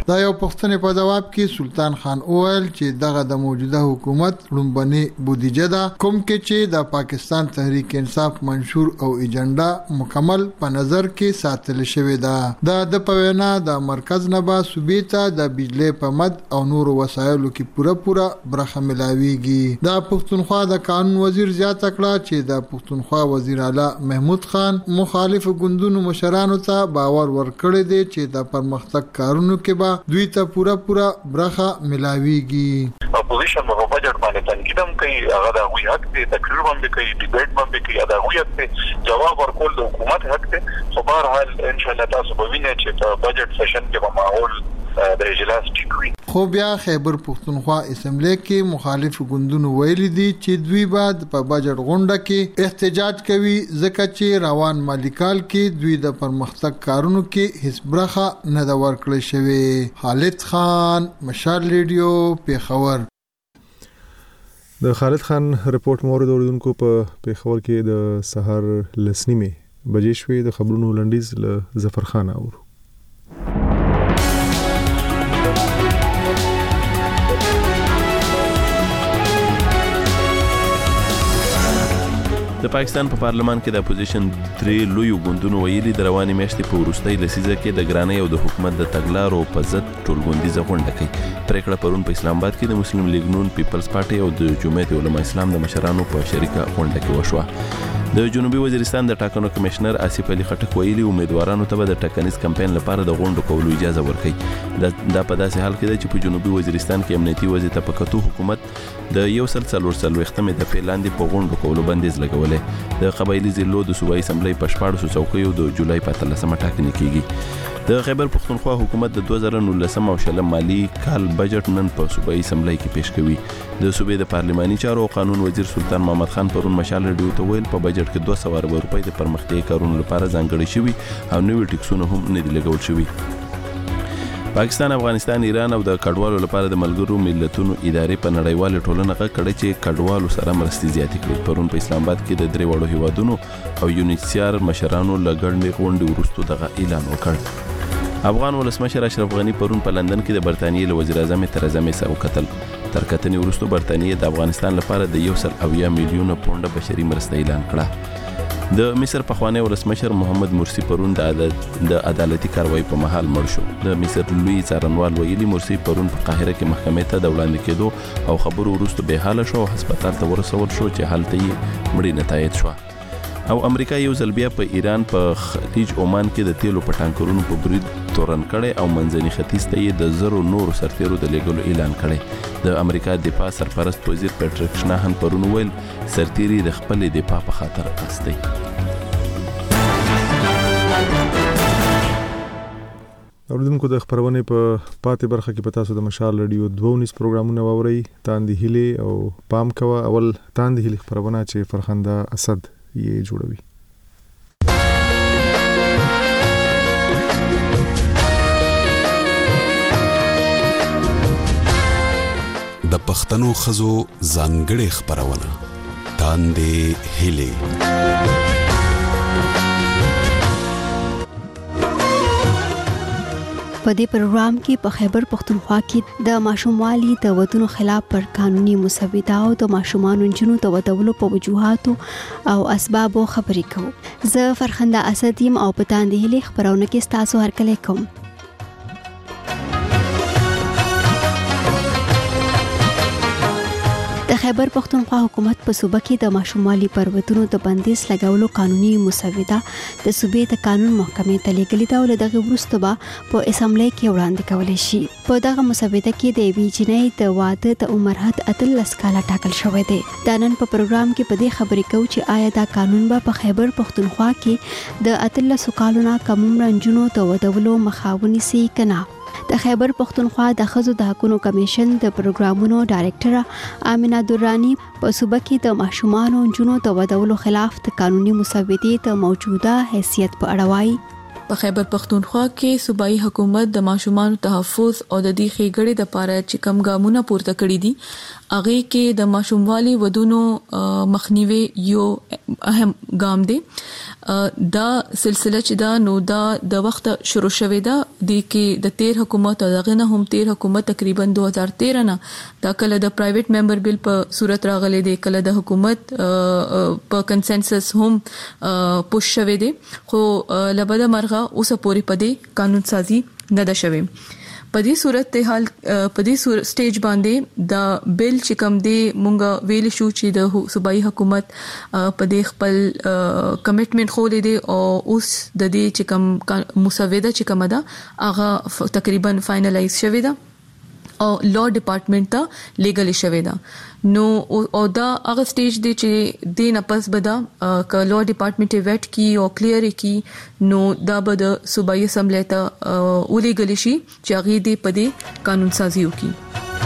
S18: دا یو پوښتنه په جواب کې سلطان خان اویل چې دغه د موجوده حکومت لومبني بودیجه ده کوم کې چې د پاکستان تحریک انصاف منشور او ایجنډا مکمل په نظر کې ساتل شوی ده د پوینا د مرکز نه با صوبې ته د بجلی په مد او نور وسایلو کې پوره برخه ملاويږي د پښتونخوا د قانون وزیر زیاته کړه چې د پښتونخوا وزیر اعلی محمود خان مخالف ګوندونو مشرانو ته باور ورکړی دی چې د پرمختګ کارونو کې به دوی ته پوره برخه ملاويږي.
S19: اپوزیشن په بجټ باندې تنقید هم کوي، هغه د هغوی حق دی، تقریر باندې کوي، ډیبیټ باندې کوي، دا هغوی حق دی، جواب ورکول د حکومت حق دی. خو بهر حال ان شاء الله تاسو به وینئ چې په بجټ سیشن کې به ماحول د اجلاس ټیک وي.
S18: خو بیا خیبر پښتونخوا اسمبلی کې مخالف ګوندونو ویلي دي چې دوی بعد په بجټ غونډه کې احتجاج کوي ځکه چې روان مالیکال کې دوی د پرمختګ کارونو کې هیڅ برخه نه دا ورکړل شوی. خالد خان، مشال ریډیو، پیښور.
S1: د خالد خان رپورت مورد اوریدونکو په پیښور کې د سحر لسنیمه بجې شوې. د خبرونو لنډیز له ظفر خان اورو.
S2: د پاکستان په پارلمان کې د اپوزیشن 3 لوی ګوندونو ویلي د رواني میاشتې په وروستۍ لسیزه کې د ګرانۍ او د حکومت د تګلارو په ضد ټولغونډیزه غونډه کوي. پریکړه پرون په اسلام آباد کې د مسلم لیگ نون پیپلز پارټي او د جمعیت علماء اسلام د مشرانو په شریکه غونډه کې وشوه. د جنوبي وزیرستان د ټاکنو کمشنر آصف علي خټک ویلي امیدوارانو ته د ټاکنیز کمپاین لپاره د غونډو کولو اجازه ورکړي. دا په داسې حال کې ده چې په جنوبي وزیرستان کې امنیتي وضع ته په کتو حکومت د 144 د پیلاندې په غونډو کولو بندیز لګولې. د قبایلی ضلعو د صوبایي اسمبلی په 14 څوکیو د جولای په 13 ټاکنې کیږي. د خیبر پښتونخوا حکومت د 2019 او شلم مالی کال بجټ نن په صوبایي اسمبلی کې پیش کوي. د صوبې د پارلماني چارو او قانون وزیر سلطان محمد خان پرون مشال ریډیو ته ویل په بجټ کې 200 ارب روپۍ د پرمختیايي کارونو لپاره ځانګړي شوي او نوي ټیکسونه هم نه دي لګول شوي. پاکستان، افغانستان، ایران او د کډوالو لپاره د ملګرو ملتونو ادارې په نړیواله ټولنه کې کړي چې کډوالو سره مرستې زیاتې کړي. پرون په اسلام آباد کې د درې وړو هیوادونو او یونیسیار مشرانو لګړنې غونډې وروسته دغه اعلان وکړ. افغان ولسمشر اشرف غنی پرون په لندن کې د برتانیې له وزیر اعظم ترزا مې سره وکتل. تر کتنې وروسته برتانیې د افغانستان لپاره د 170 میلیونه پونډه بشري مرسته اعلان کړه. د مصر پخوانی ولسمشر محمد مرسی پرون د عدالتي کاروایی په محل مړ شو. د مصر لوی څارنوال ویلي مرسی پرون په قاهره کې محکمې ته د وړاندې کېدو او خبرو وروسته به حاله شو او هسپتال ته ورسول شو چې هلته یې مړی نتایج شو. او امریکا یو ځل بیا په ایران په خلیج عمان کې د تیلو په ټانکرونو په برید تورن کړي او منځني ختیځ ته یې د زرو نورو سرتیرو د لیږلو اعلان کړي. د امریکا دفاع سرپرست وزیر پیټریک شناهن پرون ویل سرتیري د خپل دفاع په خاطر قصدي.
S1: اوریدونکو د خبرونه په پاتې برخه کې پتا سو د مشال ریډیو 2 پروګرامونه ووري تاندې هلي او پام کوا. اول تاندې هلي خبرونه چې فرخنده اسد یې جوړوي.
S20: د پښتنو خزو ځانګړي خبرونه تاندې هلي.
S21: په دې پروګرام کې په خیبر پښتونخوا کې د ماشوموالي د ودونو خلاف پر قانوني مسوده او د ماشومان جنونو د ودولو په وجوهاتو او اسبابو خبرې کوو. زه فرخنده اسد یم او په تاندې هلي خبرونه کې تاسو هرکلی کوم. د خیبر پښتونخوا حکومت په صوبه کې د ماشوموالي پر ودونو د بندیز لګولو قانوني مسوده د صوبې د قانون محکمې ته لیږلې ده او له دغه وروسته به په اسمبلی کې وړاندې کولی شي. په دغه مسوده کې د یوې جنۍ د واده د عمر حد 18 کاله ټاکل شوی دی. دا نن په پروګرام کې په دې خبرې کوو چې آیا دا قانون به په خیبر پښتونخوا کې د 18 کالو نه کم عمر نجونو د ودولو مخه ونیسي که نه. د خیبر پښتونخوا د ښځو د حقوقو کمیشن د پروګرامونو ډایرکټره آمینه درانی په صوبه کې د ماشومانو نجونو د ودولو خلاف د قانوني مسودې د موجوده حیثیت په اړه وایي.
S8: په خیبر پښتونخوا کې صوبایي حکومت د ماشومانو تحفظ او د دې ښېګړې لپاره چې کم ګامونه پورته کړي دي هغه کې د ماشوموالي ودونو مخنیوي یو اهم ګام دی. دا سلسله چې دا نو دا د وخت شروع شوه دا د کې د 13 حکومت او دغه نه هم 13 حکومت تقریبا 2013 نه دا کله د پرایویټ ممبر بل په صورت راغلي دی, کله د حکومت په کنسنسس هم پوش شوه دی, خو لبد مرغه اوس پوری پدې قانون سازي نه ده شوه. پدې صورت حال پدې سټیج باندې دا بل چې کوم دی مونږ ویل شو چې د صوبایي حکومت پدې خپل کمټمنټ خو دی او اوس د دې چې کوم مسوده چې کوم ده هغه تقریبا فائنلایز شوه ده او لا ډپارټمنټ ته لیګل شوه ده. نو او دا هغه سټیج دی چې د نپس بدا ک لا ډپارټمنټ ویټ کی او کلیر کی نو دا به د صوبایي اسمبلی ته ولېګل شي چې هغه دې پدې قانون سازي وکړي.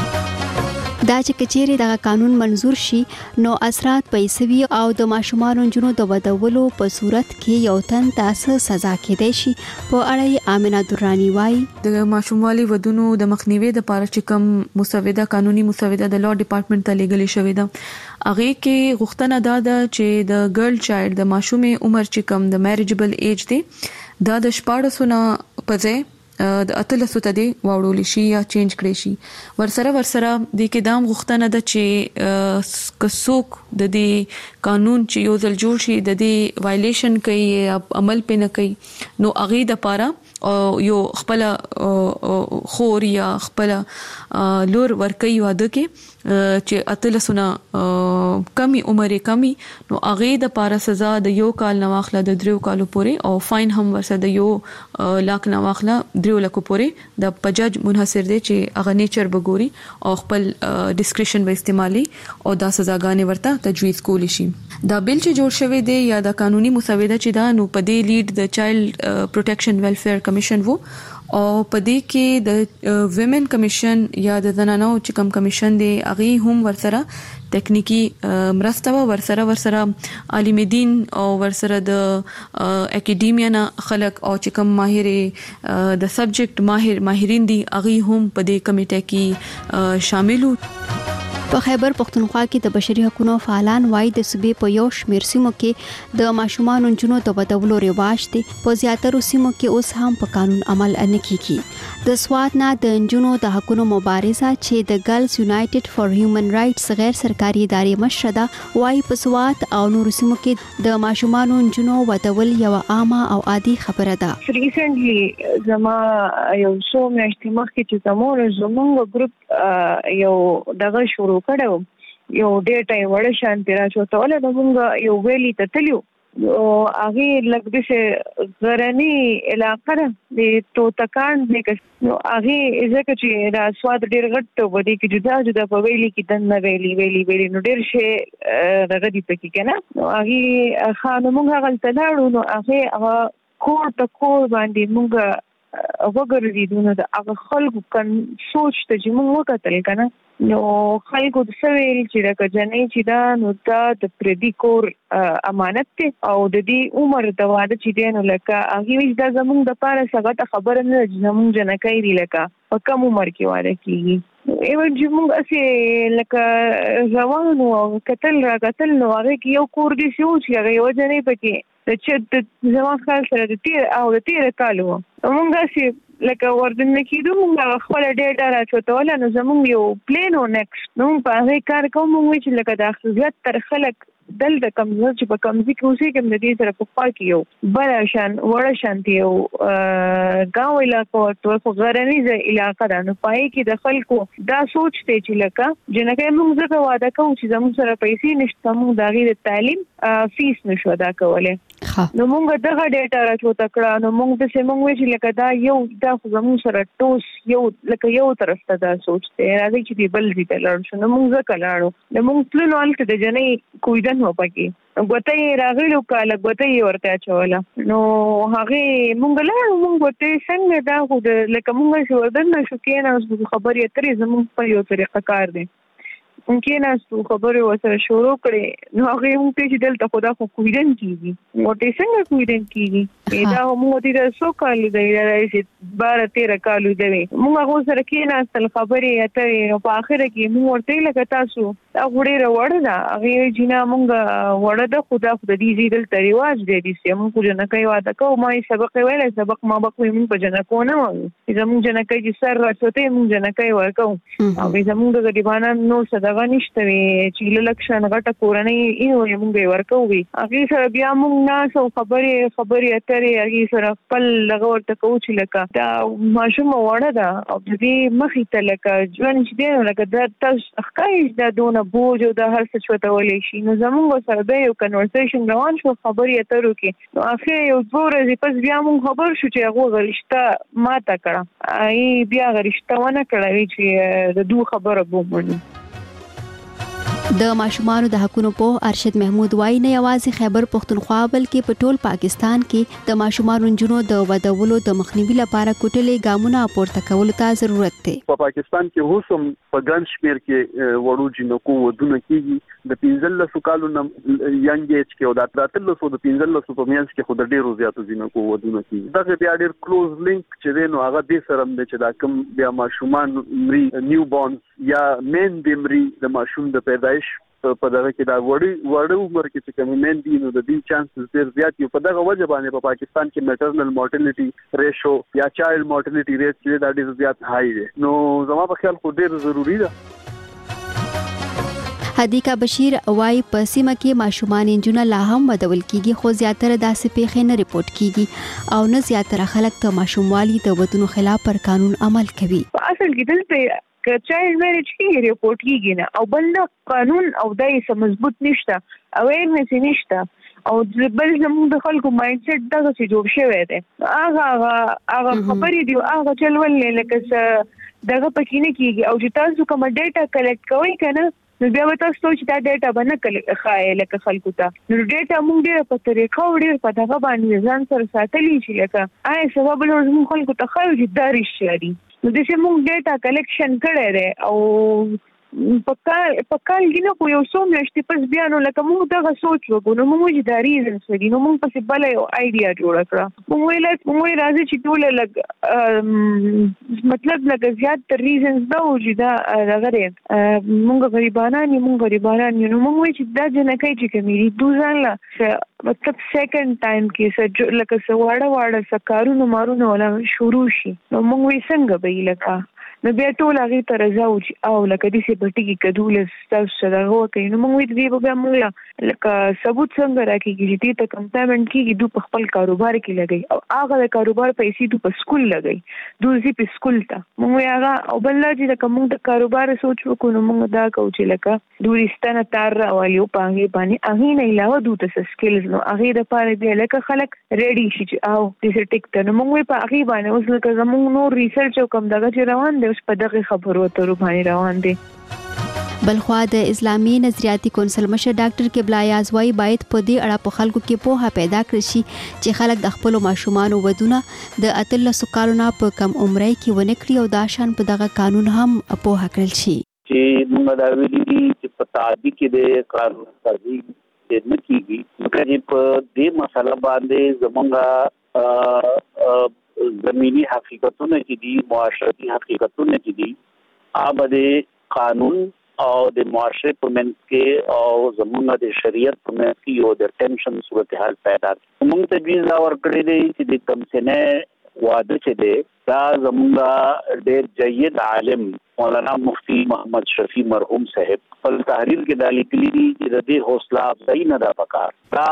S21: دا چې کچېری دا قانون منزور شي نو اثرات پیسوي او د ماشومان جنو د ودولو په صورت کې یو تن تاسو سزا کېدای شي. په اړه امینه درانی وای
S8: د ماشوموالي ودونو د مخنیوي د پاره چې کوم مسوده قانوني مسوده د لا ډپارټمنټ ته لیګل شوې ده هغه کې غوښتنه ده چې د ګرل چایلډ د ماشومې عمر چې کوم د میریجبل ایج دی دا د 14 نه پځه د اتلسو ته دی واوړول شي یا چینج کړي شي. ورسره د کې دام غوښتنه ده چې کڅوک د دې قانون چې یو ځل جوړ شي د دې وایلیشن کوي یا عمل پې نه کوي نو هغه د پاره او یو خپل خور یا خپل لور ورکي واده کې چې اتلسونه کمی عمر کمی نو هغه د پاره سزا د یو کال نه واخله د 3 کالو پورې او فاین هم ورسره د یو لاک نه واخله 3 لک پورې د پجج منحصر دی چې هغه نیچر بګوري او خپل ډیسکریشن به استعمالي او دا سزاګانې ورته تجویز کولی شي. دا بل چې جوړ شوی دی یا د قانوني مسوده چې دا نو پدې لیډ د چایلډ پروټیکشن ویلفیر کمیشن وو او پدې کې د ویمن کمیشن یا د زنانو چې کوم کمیشن دی هغه هم ورسره ټیکنیکی مرسته ورسره عالم دین او ورسره د اکیډیمیا نه خلک او چې کوم ماهر د سبجیکټ ماهرین دي هغه هم پدې کمیټه کې شامل وو.
S21: په خیبر پختونخوا کې د بشري حقوقو فعالان وایي د صوبې په یو شمېر سیمو کې د ماشومان جنونو د بدولو رواج دی. په زیاترو سیمو کې اوس هم په قانون عمل نه کیږي. د سواد نه د جنونو د حقوقو مبارزه چې د ګرلز یونایټډ فار هیومن رائټس غیر سرکاري ادارې مشره وایي په سواد او نورو سیمو کې د ماشومان جنونو بدول یو عامه او عادي خبره ده.
S6: ریسنټلی زما یو څو میاشتې مخکې چې زموږ ګروپ یو دغه شروع کړو یو ډېر ټایم وړ شانتي راځو له موږ یو ویلي ته تلو او هغه لږ د غرنی علاقې د توتکان د نو هغه ځکه چې دا سواد ډېر غټ و دي کې جدا په ویلي کې دنه ویلي نو ډېر شي دغه دي پکې کنه نو هغه خانو موږ غلطه لاړو نو هغه کور ته کور باندې موږ وګرځیدو نو هغه خلکو کن سوچ ته چې موږ وکتل کنه نو خلکو د سویل چې راکه جنې چې دا نو دا د پردي کور امانت ته او د دې عمر د واده چې دی نو لکه هغه ویش دا زموږ د پاره څنګه خبره نه زموږ جنکای دی لکه په کوم عمر کې واده کیږي ایون چې موږ اسې لکه روانو او قتل نو هغه کې یو کور دی چې هغه یو جنې پکې چې زما خیال سره د 13 کالو موږ اسې لکه وردن کېدو موږ خپل ډېټا راچوتول نو زموږ یو پلان او نیکسټ نو په هغه کار کوم چې لکه د اخلاقیات تر خلک دل د کمزور چې په کمزي کې اوسې کوم د دې سره په پا کې یو بلشان وړ شانتي یو گاو علاقو او غرنیزه علاقه ده نو پای کې د خلکو دا سوچ ته چې لکه جنکه موږ زکه واده کوو چې زموږ سره پیسې نشته موږ د غیر تعلیم فیس نشو ادا کولای نو موږ دغه ډیټا راچو تکړه نو موږ د سیمونږ چې لکه دا یو د زموږ سره ټوس یو لکه یو طرف ته دا سوچ ته راځي چې دی بل دي تلل شو نو موږ زکه لاړو نو موږ تلو الته د جنې کوی نو پکې غوته راغلو کاله غوته ورته چوله نو هغه مونږ له مونږ غوته څنګه دا خو لکه مونږ شو ودن شو کېنه خبرې اترې زموږ په یو طریقه کار دی ممکن ناسو خبره وسره شروع کړي نو هغه مونږ ته چې دلته خدا خو کویدن کیږي موټي څنګه کویدن کیږي دا مونږ ته سو کال دی راځي 12-13 کال دی مونږ هغه سره کې ناستل خبره اته او په اخر کې مونږ ورته لکه تاسو دا وړي وړه دا هغه جنا مونږ وړه د خدا دې زیدل تریواج دی چې مونږ جنا کوي واده کوم ما سبق ویل سبق ما بقوي مونږ په جنا کو نه وایو چې مونږ جنا کوي چې سر راځته مونږ جنا کوي ورکو او زمونږ د غریبانو نو صدقه نشته وي چې لکشن غټه کورنۍ یې مونږ ورکو وي هغه سره بیا مونږ ناسو خبرې اترې هغه سره خپل لغه ورته کو چې لکه دا ماشوم وړه ده او دې مخې ته لکه ژوند چې دی لکه دا تاسو ښکایي دا دونه بوج او دا هر څه چوته ولې شي نو زمونږ سره به یو کنورسیشن روان شو خبرې اترو کې نو اخر یو 2 ورځې پس بیا مونږ خبر شو چې هغه غریشته ماته کړه ای بیا غریشته ونه کړه چې د دوه خبره بومني
S21: د ماشومانو د حقونو په ارشد محمود وای نه یوازې خیبر پختونخوا بلکې په ټول پاکستان کې د ماشومانو جنونو د ودولو د مخنیوي لپاره کوټلې ګامونه پورته کول ته ضرورت دی
S15: په پاکستان کې هوسم په ګڼ شمیر کې وړو جنکو ودونه کیږي د 15 کالو ینګ ایج کې او د 13 د 15 په میانس کې خود ډیرو زیاتو جنکو ودونه کیږي دا بیا ډیر کلوز لینک چې نو هغه دې سره د چې دا کوم بیا ماشومان مري نیو بورن یا مین دیمري د ماشوم د پیدایش په دغه کې دا وړو عمر کې چې کوم مین دي نو د دې چانسز ډیر زیات یو په دغه وجه باندې په پاکستان کې میټرنل مورټالټي ریشو یا چایلډ مورټالټي ریټ چې دا ډیر زیات هاي دی نو زما په خیال خو ډیر ضروری ده
S21: حدیقه بشیر وای په سیمه کې ماشومان انجونه لا هم ودول کیږي خو زیاتره داسې پیښې نه ریپورت کیږي او نه زیاتره خلک ته ماشوموالي د ودونو خلاف پر قانون عمل کوي
S6: اصل کې دلته چایلډ میریج کې ریپورت کیږي نه او بل قانون او دای سم مضبوط نشته اویرنس نشته او بل زموږ د خلکو مایند سیټ دغه چې جوړ شوی دی هغه خبرې دی هغه چلول لکه دغه پکې نه کیږي او چې تاسو کوم ډیټا کلیکټ کوئ کنه نو بیا تاسو چې دا ډیټا باندې خای لکه خلکو ته نو ډیټا موږ ډیر په طریقه وړي په دغه باندې ځان سره ساتلی چې لکه آی سبب له موږ خلکو ته خایو چې دا ریشتیا نو د څه موږ ډیټا کلیکشن کړی دی او په کال کې نو یو څو میاشتې پس بیا نو لکه موږ دغه سوچ وکړو نو موږ چې دا ریزنس وګورو نو موږ پسې بل یو آیډیا جوړ کړه موږ راځي چې ټول مطلب لکه زیات تر ریزنس دا و چې دا دغه موږ غریبانان نو موږ چې دا جنکای چې کمیري دوزان لا مطلب سیکنډ ټایم کې لکه سواړه سکارونو مارونو ولا شروع شي نو موږ څنګه به لکه نو بیا ټول هغه ته راځو چې او لکه دې څه پټي کې کډول تاسو سره هوکې نو موږ دې به موږ لکه ثبوت څنګه راکېږي چې دې ته کم پیمنٹ کیږي دوی په خپل کاروبار کې لګي او هغه د کاروبار پیسې دوی په سکول لګي دوی په سکول ته موږ هغه او بل چې کوم د کاروبار سوچ وکړو نو موږ دا کوو چې لکه دوی ستنه تار راوالي او پانګې باندې هغه نه علاوه دوی ته سکلز نو هغه د پاره دی لکه خلک ریډي شي چې او دې ټیک ته نو موږ په هغه باندې اوس لکه زموږ نور ریسرچ او کوم دغه روان دی اوس په دغه خبرو اترو باندې روان دي
S21: بلخوا د اسلامي نظریاتي کونسل مشر ډاکټر قبله یازوایی باید په دې اړه په خلکو کې پوهه پیدا کړي شي چې خلک د خپل ماشومان ودونه د 13 کالو نه په کم عمرۍ کې ونه کړي او دا شان په دغه قانون هم پوهه کړل شي
S3: چې موږ دا ویلي چې په تعدی کې د قانون ترتیب نه کیږي چې په دې مسله باندې زمونږه زمینی حقیقتونه چې دي معاشرتي حقیقتونه چې دي آباده قانون او د معاشره په منځ کې او زمونږ د شریعت په منځ کې یو د ټینشن صورتحال پیدا موږ ته ویزا ورکړی دی چې د کمسنه واده چې دی دا زمونږ ډېر جيد عالم مولانا مفتی محمد شفیع مرحوم صاحب په تحریر کې د لیکلي دي چې د دې حوصله افزایی نه دا پکار دا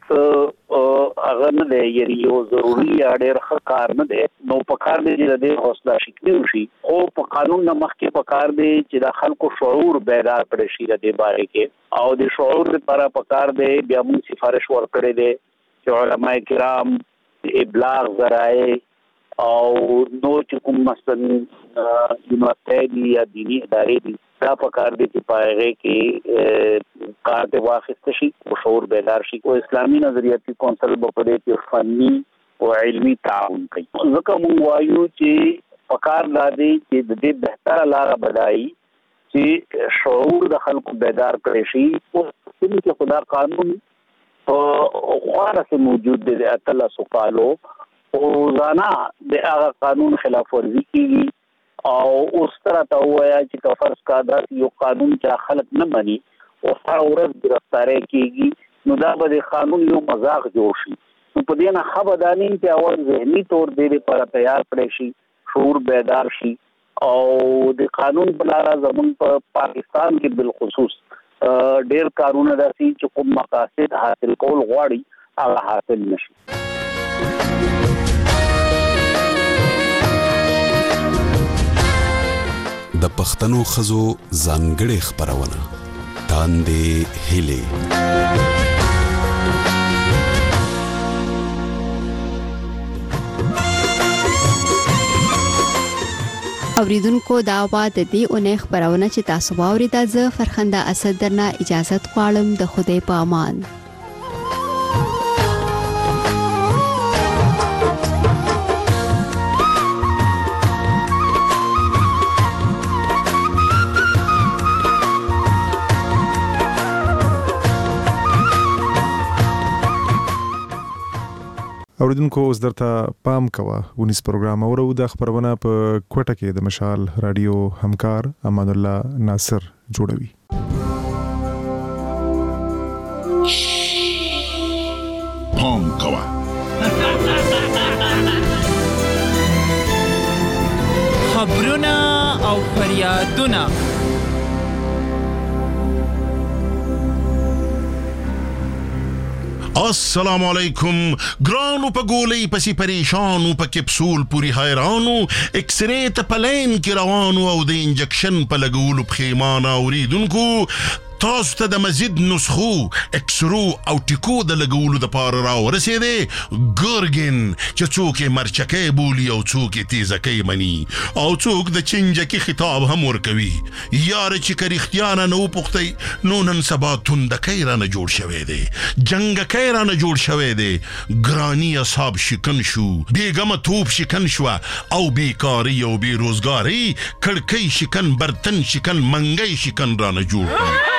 S3: اگر نه دی یعنی یو ضروری اړیر کار نه دی نو پکار دی چې د حوصله شکلی وشي او په قانون نه مخکې پکار دی چې د خلکو شعور بیدار کړي شي د دې باره کې او د شعور لپاره پکار دی بیا موږ سفارش ورکړې دي چې علماء کرام ابلاغ ذرایع او نو چې کوم مثلا یونیورسيټي یا دینی ادارې دي دا پکار دي چې پایغه کې کار د واخست شي او شعور بیدار شي او اسلامي نظریاتي کونسل په دې کې فني او علمي تعاون کوي ځکه موږ وایو چې پکار لادي چې د دې بهتره لار بدایي چې شعور د خلکو بیدار کړي شي. او چې خدا قانون غواره سے موجود دی 13 کالو روزانه د هغه قانون خلاف ورزي کیږي او اوس تر ته وایا چې فرض کا دا یو قانون چې خلک نه مني او هر ورځ گرفتاری کیږي نو دا به قانون یو مذاق جوړ شي. نو په دې نه خبرداري چې اول ذهني تور دې لپاره تیار کړی شي، شعور بیدار شي او د قانون بلاره زمون په پاکستان کې بالخصوص ډېر کارونه داسي چې کوم مقاصد حاصل کول غواړي هغه حاصل نشي.
S20: د پښتنو خزو ځانګړې خبرونه تاندې هلي.
S21: اوریدونکو دا آواز د دې اونۍ خبرونه چې تاسو واوریدا زه فرخنده اسد درنه اجازه غواړم. د خدای په امان.
S1: اوریدونکو اوس درته پام کوه ونیس پروګرام اورو د خبرونه په کوټه کې د مشال رادیو همکار امان الله ناصر جوړوي.
S7: پام کوه
S22: خبرونه او فریادونه
S7: السلام علیکم. ګرانو په ګولۍ پسې پریشانو په کپسول پوری حیرانو اکسرے ته پلین کې روانو او د انجکشن په لګولو پښیمانه اوریدونکو تاسو ته د مزید نسخو اکسرو او ټیکو د لګولو د پاره را ورسېده ګورګن چې څوک مرچکې بولی او څوک تیزکې منی او څوک د چنجکی خطاب هم ورکوي. یار چې کریختیانه نو پختي نو نن سبا توندکې را نه جوړ شوی دی، جنگکې را نه جوړ شوی دی، ګرانی اصحاب شکن شو، بیګم توپ شکن شو او بیکاری او بیروزګاری کړکۍ شکن، برتن شکن، منګي شکن را نه جوړ.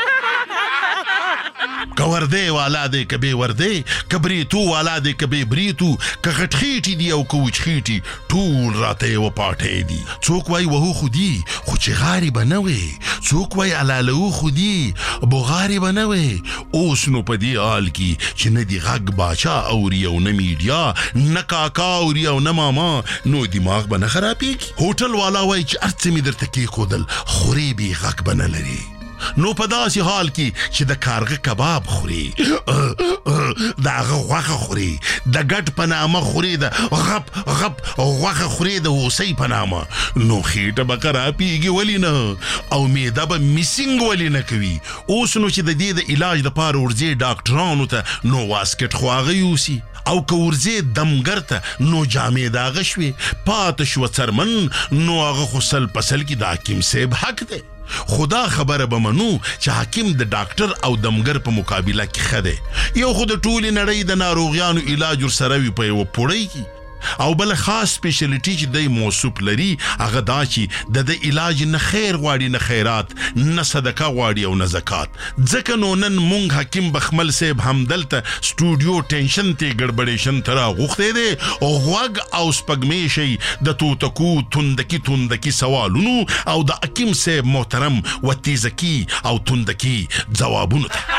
S7: کورده والا دے کبے ورده، کبریتو والا دے کبے بریتو، کغٹ خیٹی دی او کوچ خیٹی ټول راته و پاټې دی. څوک وای وهو خودی خو چې غاری بنوي، څوک وای علالو خودی بغاری بنوي. اوس نو په دی آل کی چې نه دی غږ باچا اوري او نه میډیا نه کاکا اوري او نه ماما، نو دماغ بنه خرابېږي. هوټل والا وای چې ارڅ می درته کې خودل خوري بي غږ بنه لري. نو په داسې حال کې چې د کارغه کباب خوري، د هغه غوښه خوري، د ګټ په نامه خوري، د غپ غپ غوښه خوري د هوسۍ په نامه، نو خېټه به خرابېږي ولې نه او معده به میسینګ ولې نه کوي. اوس نو چې د دې د علاج دپاره ورځې ډاکټرانو ته نو واسکټ خو هغه یوسي او که ورځې دمګر ته نو جامې د هغه شوې، پاته شوه څرمن نو هغه خو سل پسل کې د حکیم صاحب حق دی. خدا خبره به منو چې حکیم د ډاکټر او دمګر په مقابله کې خده یو خود ټولې نړۍ د ناروغیانو علاج ورسره وي په یو پوړی کې، او بل خاص سپیشلیټي چې د موصوف لري هغه دا چې د علاج نه خیر غواړي نه خیرات نه صدقه غواړي او نه زکات. ځکه نو نن مونږ حکیم بخمل صاحب همدلته سټوډیو ټینشن ته ګډبډیشن ترا غوښته دي او غوږ او سپګمې شي د توتکو توندکی سوالونو او د حکیم صاحب محترم و تیزکی او توندکی ځوابونو ته.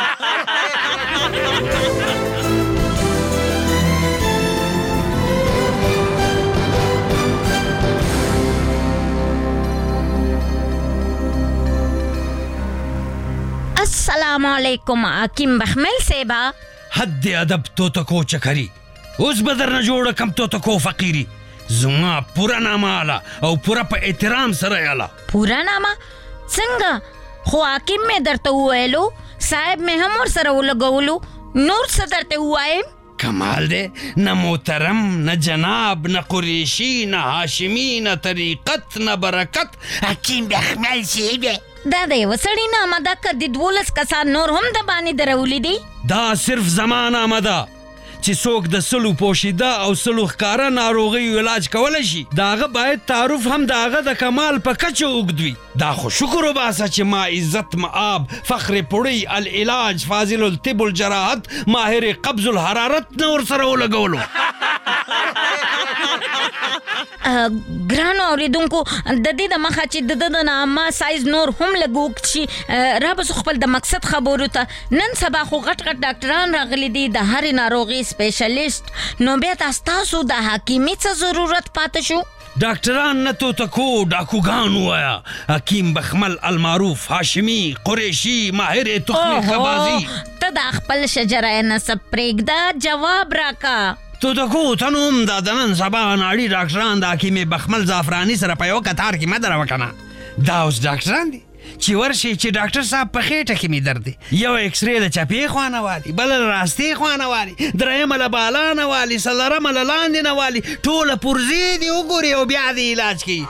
S23: السلام علیکم حکیم بخمل صاحبا.
S24: حد ادب توتکو چکری اوس بدر نه جوړ کم توتکو فقیری زما پورا نامه اعلی او پورا په احترام سره اعلی.
S23: پورا نامه څنګه؟ خو حکیم مې درته وویلو، صاحب مې هم ورسره ولګولو، نور څه درته ووایم؟
S24: کمال دی، نه محترم نه جناب نه قریشی نه هاشمی نه طریقت نه برکت حکیم بخمل صاحب.
S23: دا د یو سړي نامه ده که د 12 کسان نور هم د باندې درولی دي؟
S24: دا صرف زما نامه ده چې څوک د سلو پوشیده او سلو ښکاره ناروغیو علاج کولی شي د هغه باید تعارف هم د هغه د کمال په کچه اوږد وي. دا خو شکر وباسه چې ما عزت مآب فخر پړی العلاج فاضل الطب الجراحت ماهر قبض الحرارت نه ورسره ولګولو.
S23: ګرانو اوریدونکو د دې د مخه چې د نامه سایز نور هم لګوک شي را به خپل د مقصد خبرو ته نن سبا خو غټ غټ ډاکټران راغلي دي د هر ناروغي سپیشلیست نو بیا تاسو د حکیمي څه ضرورت پاتې شو؟
S24: ډاکټران نه تو تکو ډاکوګان وایا حکیم بخمل المعروف هاشمی قریشی ماهر تخم خبازی.
S23: ته د خپل شجره نسب پرېږده جواب راکا.
S24: تو تکو تنوم دا دنن سبا ناړي ډاکټران د حکیم بخمل زعفرانی سره په یو کتار کې مدره وکنه. دا اوس ډاکټران دي چې ورشي چې ډاکټر صاحب په خېټه کې می درد دی یو ایکس ری د چپې خوانه والی بل راستي خوانه والی درېم له بالا نه والی سلرم له لاندې نه والی ټوله پرزي دی وګوري او بیا دی علاج کوي.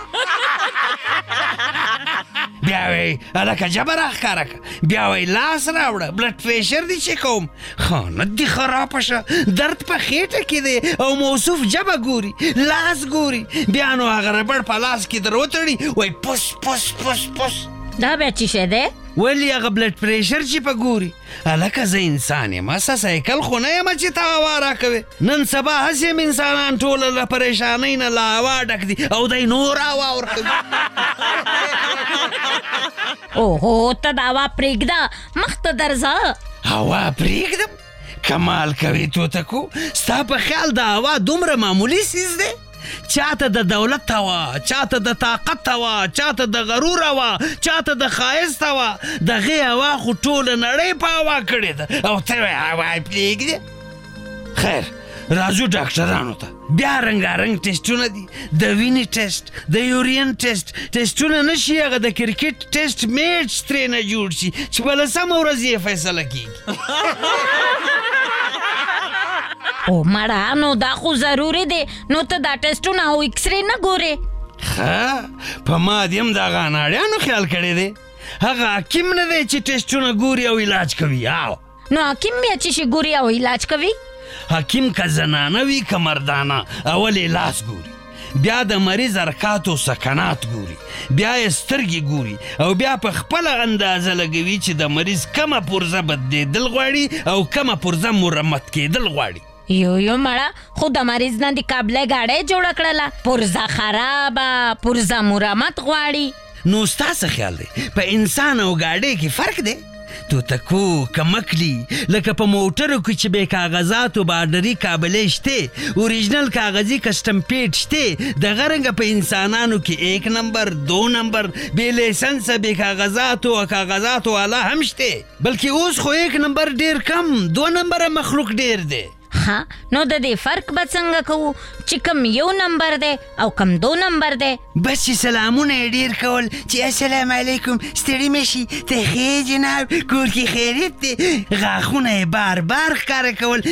S24: بیا وی الکه جبر ښکاره بیا وی لاس راوړه بلډ پریشر دی چې کوم خانت دی خراب شه درد په خېټه کې دی او موصوف جبه ګوري لاس ګوري بیا نو هغه ربړ په لاس کې در وتړي وای پس پس پس پس.
S23: دا بیا څه شی دی؟
S24: ولی هغه بلډ پریشر چې په ګوري الکه زه انسان یم اسه سایکل خو نه یم چې ته هوا راکوې. نن سبا هسې یم انسانان ټوله له پریشانۍ نه له هوا ډک دي او دی نور هوا ورکوي.
S23: اوهو ته د هوا پرېږده مخ ته درځه.
S24: هوا پرېږدم کمال کوي توتکو ستا په خیال د هوا دومره معمولی سیز دی؟ چاته د دولت هوا چاته د طاقت هوا چاته د غرور هوا چاته د ښایست هوا دغې هوا خو ټوله نړۍ په هوا کړې ده او ته وایې هوا یې پرېږدې. خیر راځو ډاکټرانو ته بیا رنګارنګ ټیسټونه دي د وینې ټیسټ د یورین ټیسټونه نه شي هغه د کرکټ ټیسټ میچ ترې نه جوړ شي چې په لسمه ورځ یې فیصله کېږي.
S23: او مړه نو دا خو ضروري دی نو ته دا ټیسټونه او ایکس ری نه ګورې؟
S24: ښه په ما دې هم د هغه اناړیانو خیال کړی دی هغه حکیم نه دی چې ټیسټونه ګوري او علاج کوي.
S23: نو حکیم بیا څه شي ګوري او علاج کوي؟
S24: حکیم که زنانه وي که مردانه اول یې لاس ګوري بیا د مریض حرکات او سکنات ګوري بیا یې سترګې ګوري او بیا په خپله اندازه لګوي چې د مریض کمه پرزه بدلېدل غواړي او کمه پرزه مرمت کېدل غواړي.
S23: یو مړه خو د مریض نه د قابله gaړۍ جوړه کړله پرزه خرابه پرزه مرمت غواړي.
S24: نو ستا څه خیال دی په انسان او gaړۍ کې فرق دی؟ توتکو کمکلی لکه په موټرو کې چې بې کاغذاتو بارډري قابلې شته اوریجنل کاغذي کسټم پیډ شته دغه رنګه په انسانانو کې 1 نمبر 2 نمبر بې لیسنسه بې کاغذاتو او کاغذاتو والا هم شته بلکې اوس خو 1 نمبر ډیر کم 2 نمبره مخلوق ډیر دی.
S23: ها نو د دې فرق به څنګه کوو چې کم 1 نمبر دی او کم 2 نمبر دی؟
S24: بس چې سلامونه یې ډېر کول چې السلام علیکم ستړي مه شي ته ښې جناب کور کې خیریت دی غاښونه یې بار بار ښکاره کول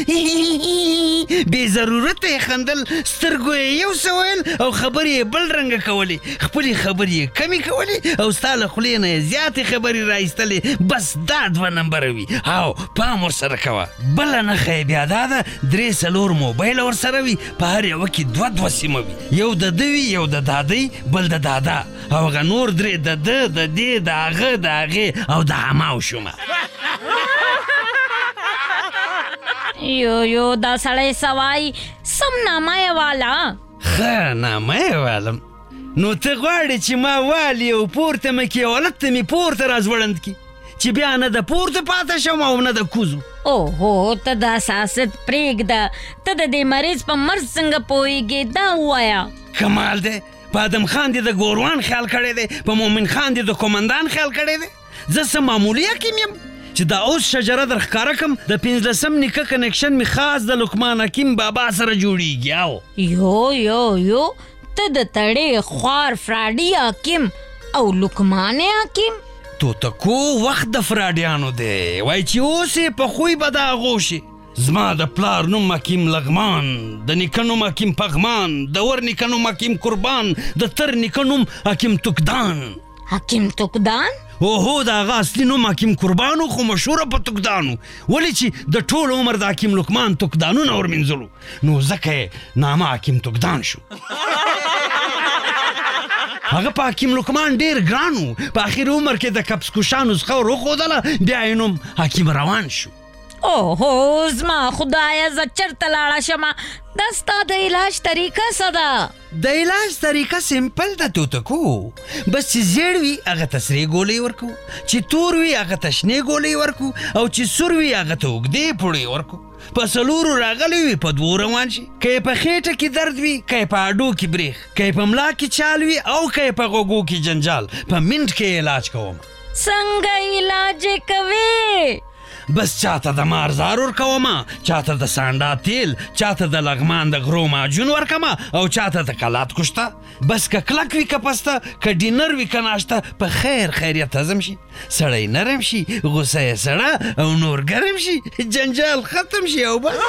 S24: بې ضرورته یې خندل سترګو یې یو څه ویل او خبرې یې بل رنګه کولې خپلې خبرې یې کمې کولې او ستا له خولې نه یې زیاتې خبرې رایستلې بس دا 2 نمبره وي. او پام ورسره کوه بله نښه یې بیا دا ده 3-4 موبایل ورسره وي په هر یوه کې 2 سیمه وي یو د ده وي یو د دادی بل د دادا او هغه نور 3 د ده د دې د هغه د هغې او د هماو شومه.
S23: یو دا سړی سوای سم نامه یې والا.
S24: ښه نامه یې والم نو ته غواړې چې ما والي او پورته مې کې اولت ته مې پورته راځوړند کي چې بیا نه د پورته پاته شم او نه د کوزو.
S23: اوهو ته دا ساست پرېږده ته د دې مریض په مرض څنګه پوهېږې دا ووایه.
S24: کمال دی په ادم خان دې د ګوروان خیال کړی دی په مومن خان دې د کومندان خیال کړی دی زه څه معمولي حکیم یم چې دا اوس شجره در ښکاره کړم د 15 نیکه کنیکشن مې خاص د لقمان حکیم بابا سره جوړیږي.
S23: یو ته د تړې خوار فراډي حکیم او لقمان حکیم.
S24: توتکو وخت د فراډیانو دی وای چې اوس یې په خوی به د هغو شي. زما د پلار نوم حکیم لغمان د نیکه نوم حکیم پغمان د ور نیکه نوم حکیم قربان د تر نیکه نوم حکیم تکدان.
S23: حکیم تکدان؟
S4: اوهو د هغه اصلي نوم حکیم قربانو خو مشهوره په تکدانو ولې چې د ټول عمر د حکیم لقمان تکدانونه ورمینځلو نو ځکه یې نامه حکیم تکدان شو هغه په حکیم لقمان ډیر ګران و په اخر عمر کې د کپس کوشانو څخه وروښودله بیا یې نوم حکیم روان شو
S23: اوهو زما خدایه زه چېرته لاړه شمه دا ستا د علاج طریقه څه ده
S24: د علاج طریقه سمپل ده توتکو بس چې زیړ وي هغه ته سرې ګولۍ ورکو چې تور وي هغه ته شنې ګولۍ ورکو او چې سور وي هغه ته اوږدې پوړۍ ورکو په څلورو راغلی وي په دوو روان شي که یې په خېټه کې درد وي که یې په هډو کې بریښ که یې په ملا کې چال وي او که یې په غوږو کې جنجال په منټ کې علاج کوم
S23: څنګه علاج یې کوې
S4: بس چاته د مارزار ورکومه چاته د سانډا تیل چاته د لغمان د غرو ماجون ورکمه او چاته د کلات کشته بس که کلک وي که پسته که ډینر وي که ناشته په خیر خیریت هضم شي سړی نرم شي غصه یې سړه او نور ګرم شي جنجال ختم شي او بس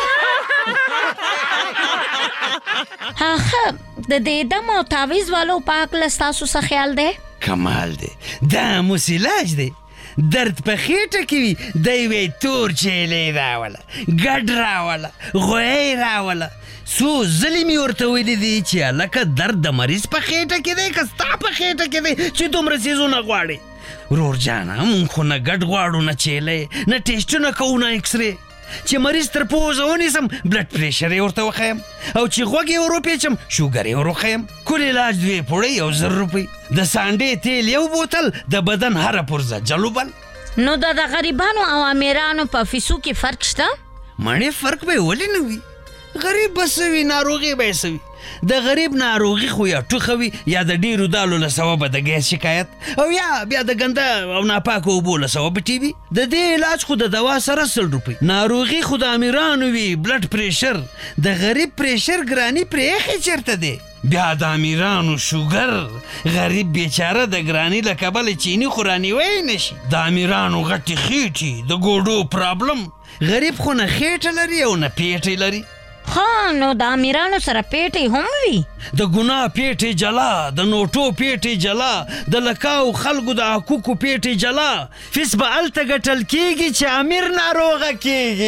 S23: هغه د دې دم او تعویض والو په هکله ستاسو څه خیال دی
S24: کمال دی دا اوس علاج دی درد په خېټه کې وي دی وی تور چیلې راوله ګډ راوله غویی راوله څو ځلې مې ورته ویلي دي چې هلکه درد د مریض په خېټه کې دی که ستا په خېټه کې دی چې دومره څیزونه غواړې ورور جانه مونږ خو نه ګډ غواړو نه چیلې نه ټیسټونه کوو نه ایکسرې چې مریض تر پوزه ونیسم بلډ پریشر یې ورته وښیم او چې غوږ یې وروپېچم شوګر یې وروښیم کل علاج 2 پوړۍ او 1000 روپۍ د سانډې تیل 1 بوتل د بدن هره پرزه جلوبل
S23: نو دا د غریبانو او امیرانو په فیسو کې فرق شته
S24: مړې فرق به ولې نه وي غریب به څه وي ناروغي به یې څه وي د غریب ناروغي خو یا ټوخه وي یا د ډیرو دالو له سببه د ګیس شکایت او یا بیا د ګنده او ناپاکو اوبو له سببه ټي بي د دې علاج خو د دوا سره 100 روپۍ ناروغي خو د امیرانو وي بلډ پریشر د غریب پریشر ګراني پرې ایښې چېرته دی بیا د امیرانو شوګر غریب بیچاره د ګراني له کبله چیني خو رانیوی نه شي د امیرانو غټې خېټې د ګوډو پرابلم غریب خو نه خېټه لري او نه پیټې لري
S23: ها نو د امیرانو سره پیټې هم وي
S4: د ګناه پیټې جلا د نوټو پیټې جلا د لکاو خلکو د حقوقو پیټې جلا فیس به هلته ګټل کېږي چې امیر ناروغه کېږي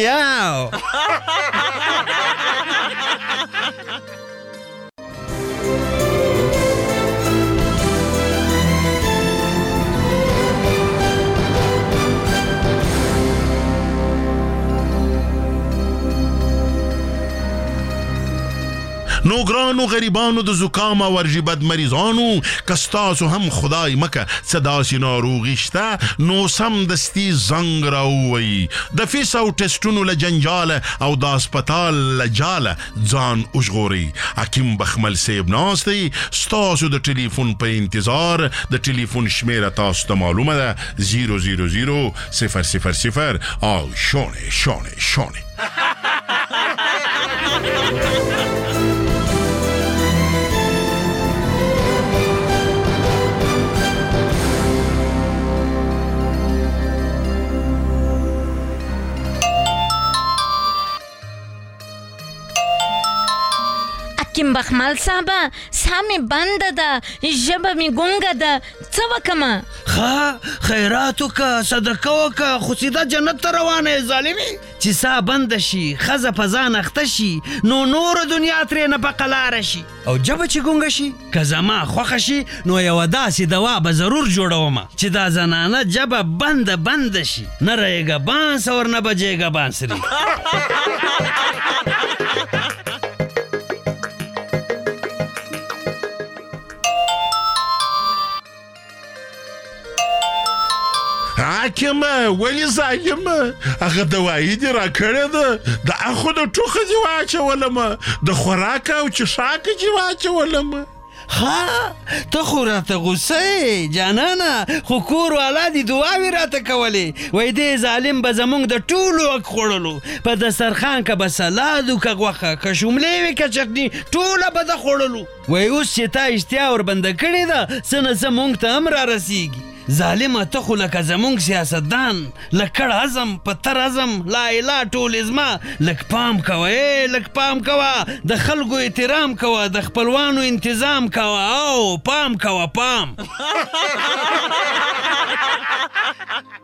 S7: نو ګرانو غریبانو د زکام او ورژې بد مریضانو که ستاسو هم خدای مکه څه داسې ناروغي شته نو سمدستي زنګ راووایي د فیس او ټسټونو له جنجاله او د هسپتال له جاله ځان وژغورئ حکیم بخمل صاحب ناست دی ستاسو د ټلیفون په انتظار د ټلیفون شمیره تاسو ته معلومه ده 000 او شونه
S23: حکیم بخمل صاحبه سا مې بنده ده ژبه مې ګونګه ده څه وکمه
S24: ښه خیرات وکړه صدقه وکړه خو سیده جنت ته روانه یې ظالمې چې سا بنده شي ښځه په ځان اخته شي نو نوره دنیا ترې نه په قلاره شي او ژبه چې ګونګه شي که زما خوښه شي نو یوه داسې دوا به ضرور جوړومه چې دا زنانه ژبه بنده شي نه رایګه بانس او نه بجېګه بانسري
S7: حاکمه ولی ظالمه هغه دوایی دې راکړې ده د اخو د ټوخه دې واچولمه د خوراک او چښاک دې واچولمه
S24: ها ته خو راته غوسه یې جانانه خو کور والا دې دعاوې راته کولې وایي دې ظالم به زموږ د ټولو حق خوړلو په دسترخوان که به سلاد و که غوښه که شوملې وي که چټني ټوله به د خوړلو وایي اوس چې تا اشتیا وربنده کړې ده څه نه څه موږ ته هم را رسېږي
S4: ظالمه ته خو لکه زمونږ سیاستدان لکړ اعظم پتر اعظم لا اله ټول ازما لک پام کوه لک پام کوه د خلکو احترام کوه د خپلوانو انتظام کوه او پام کوه پام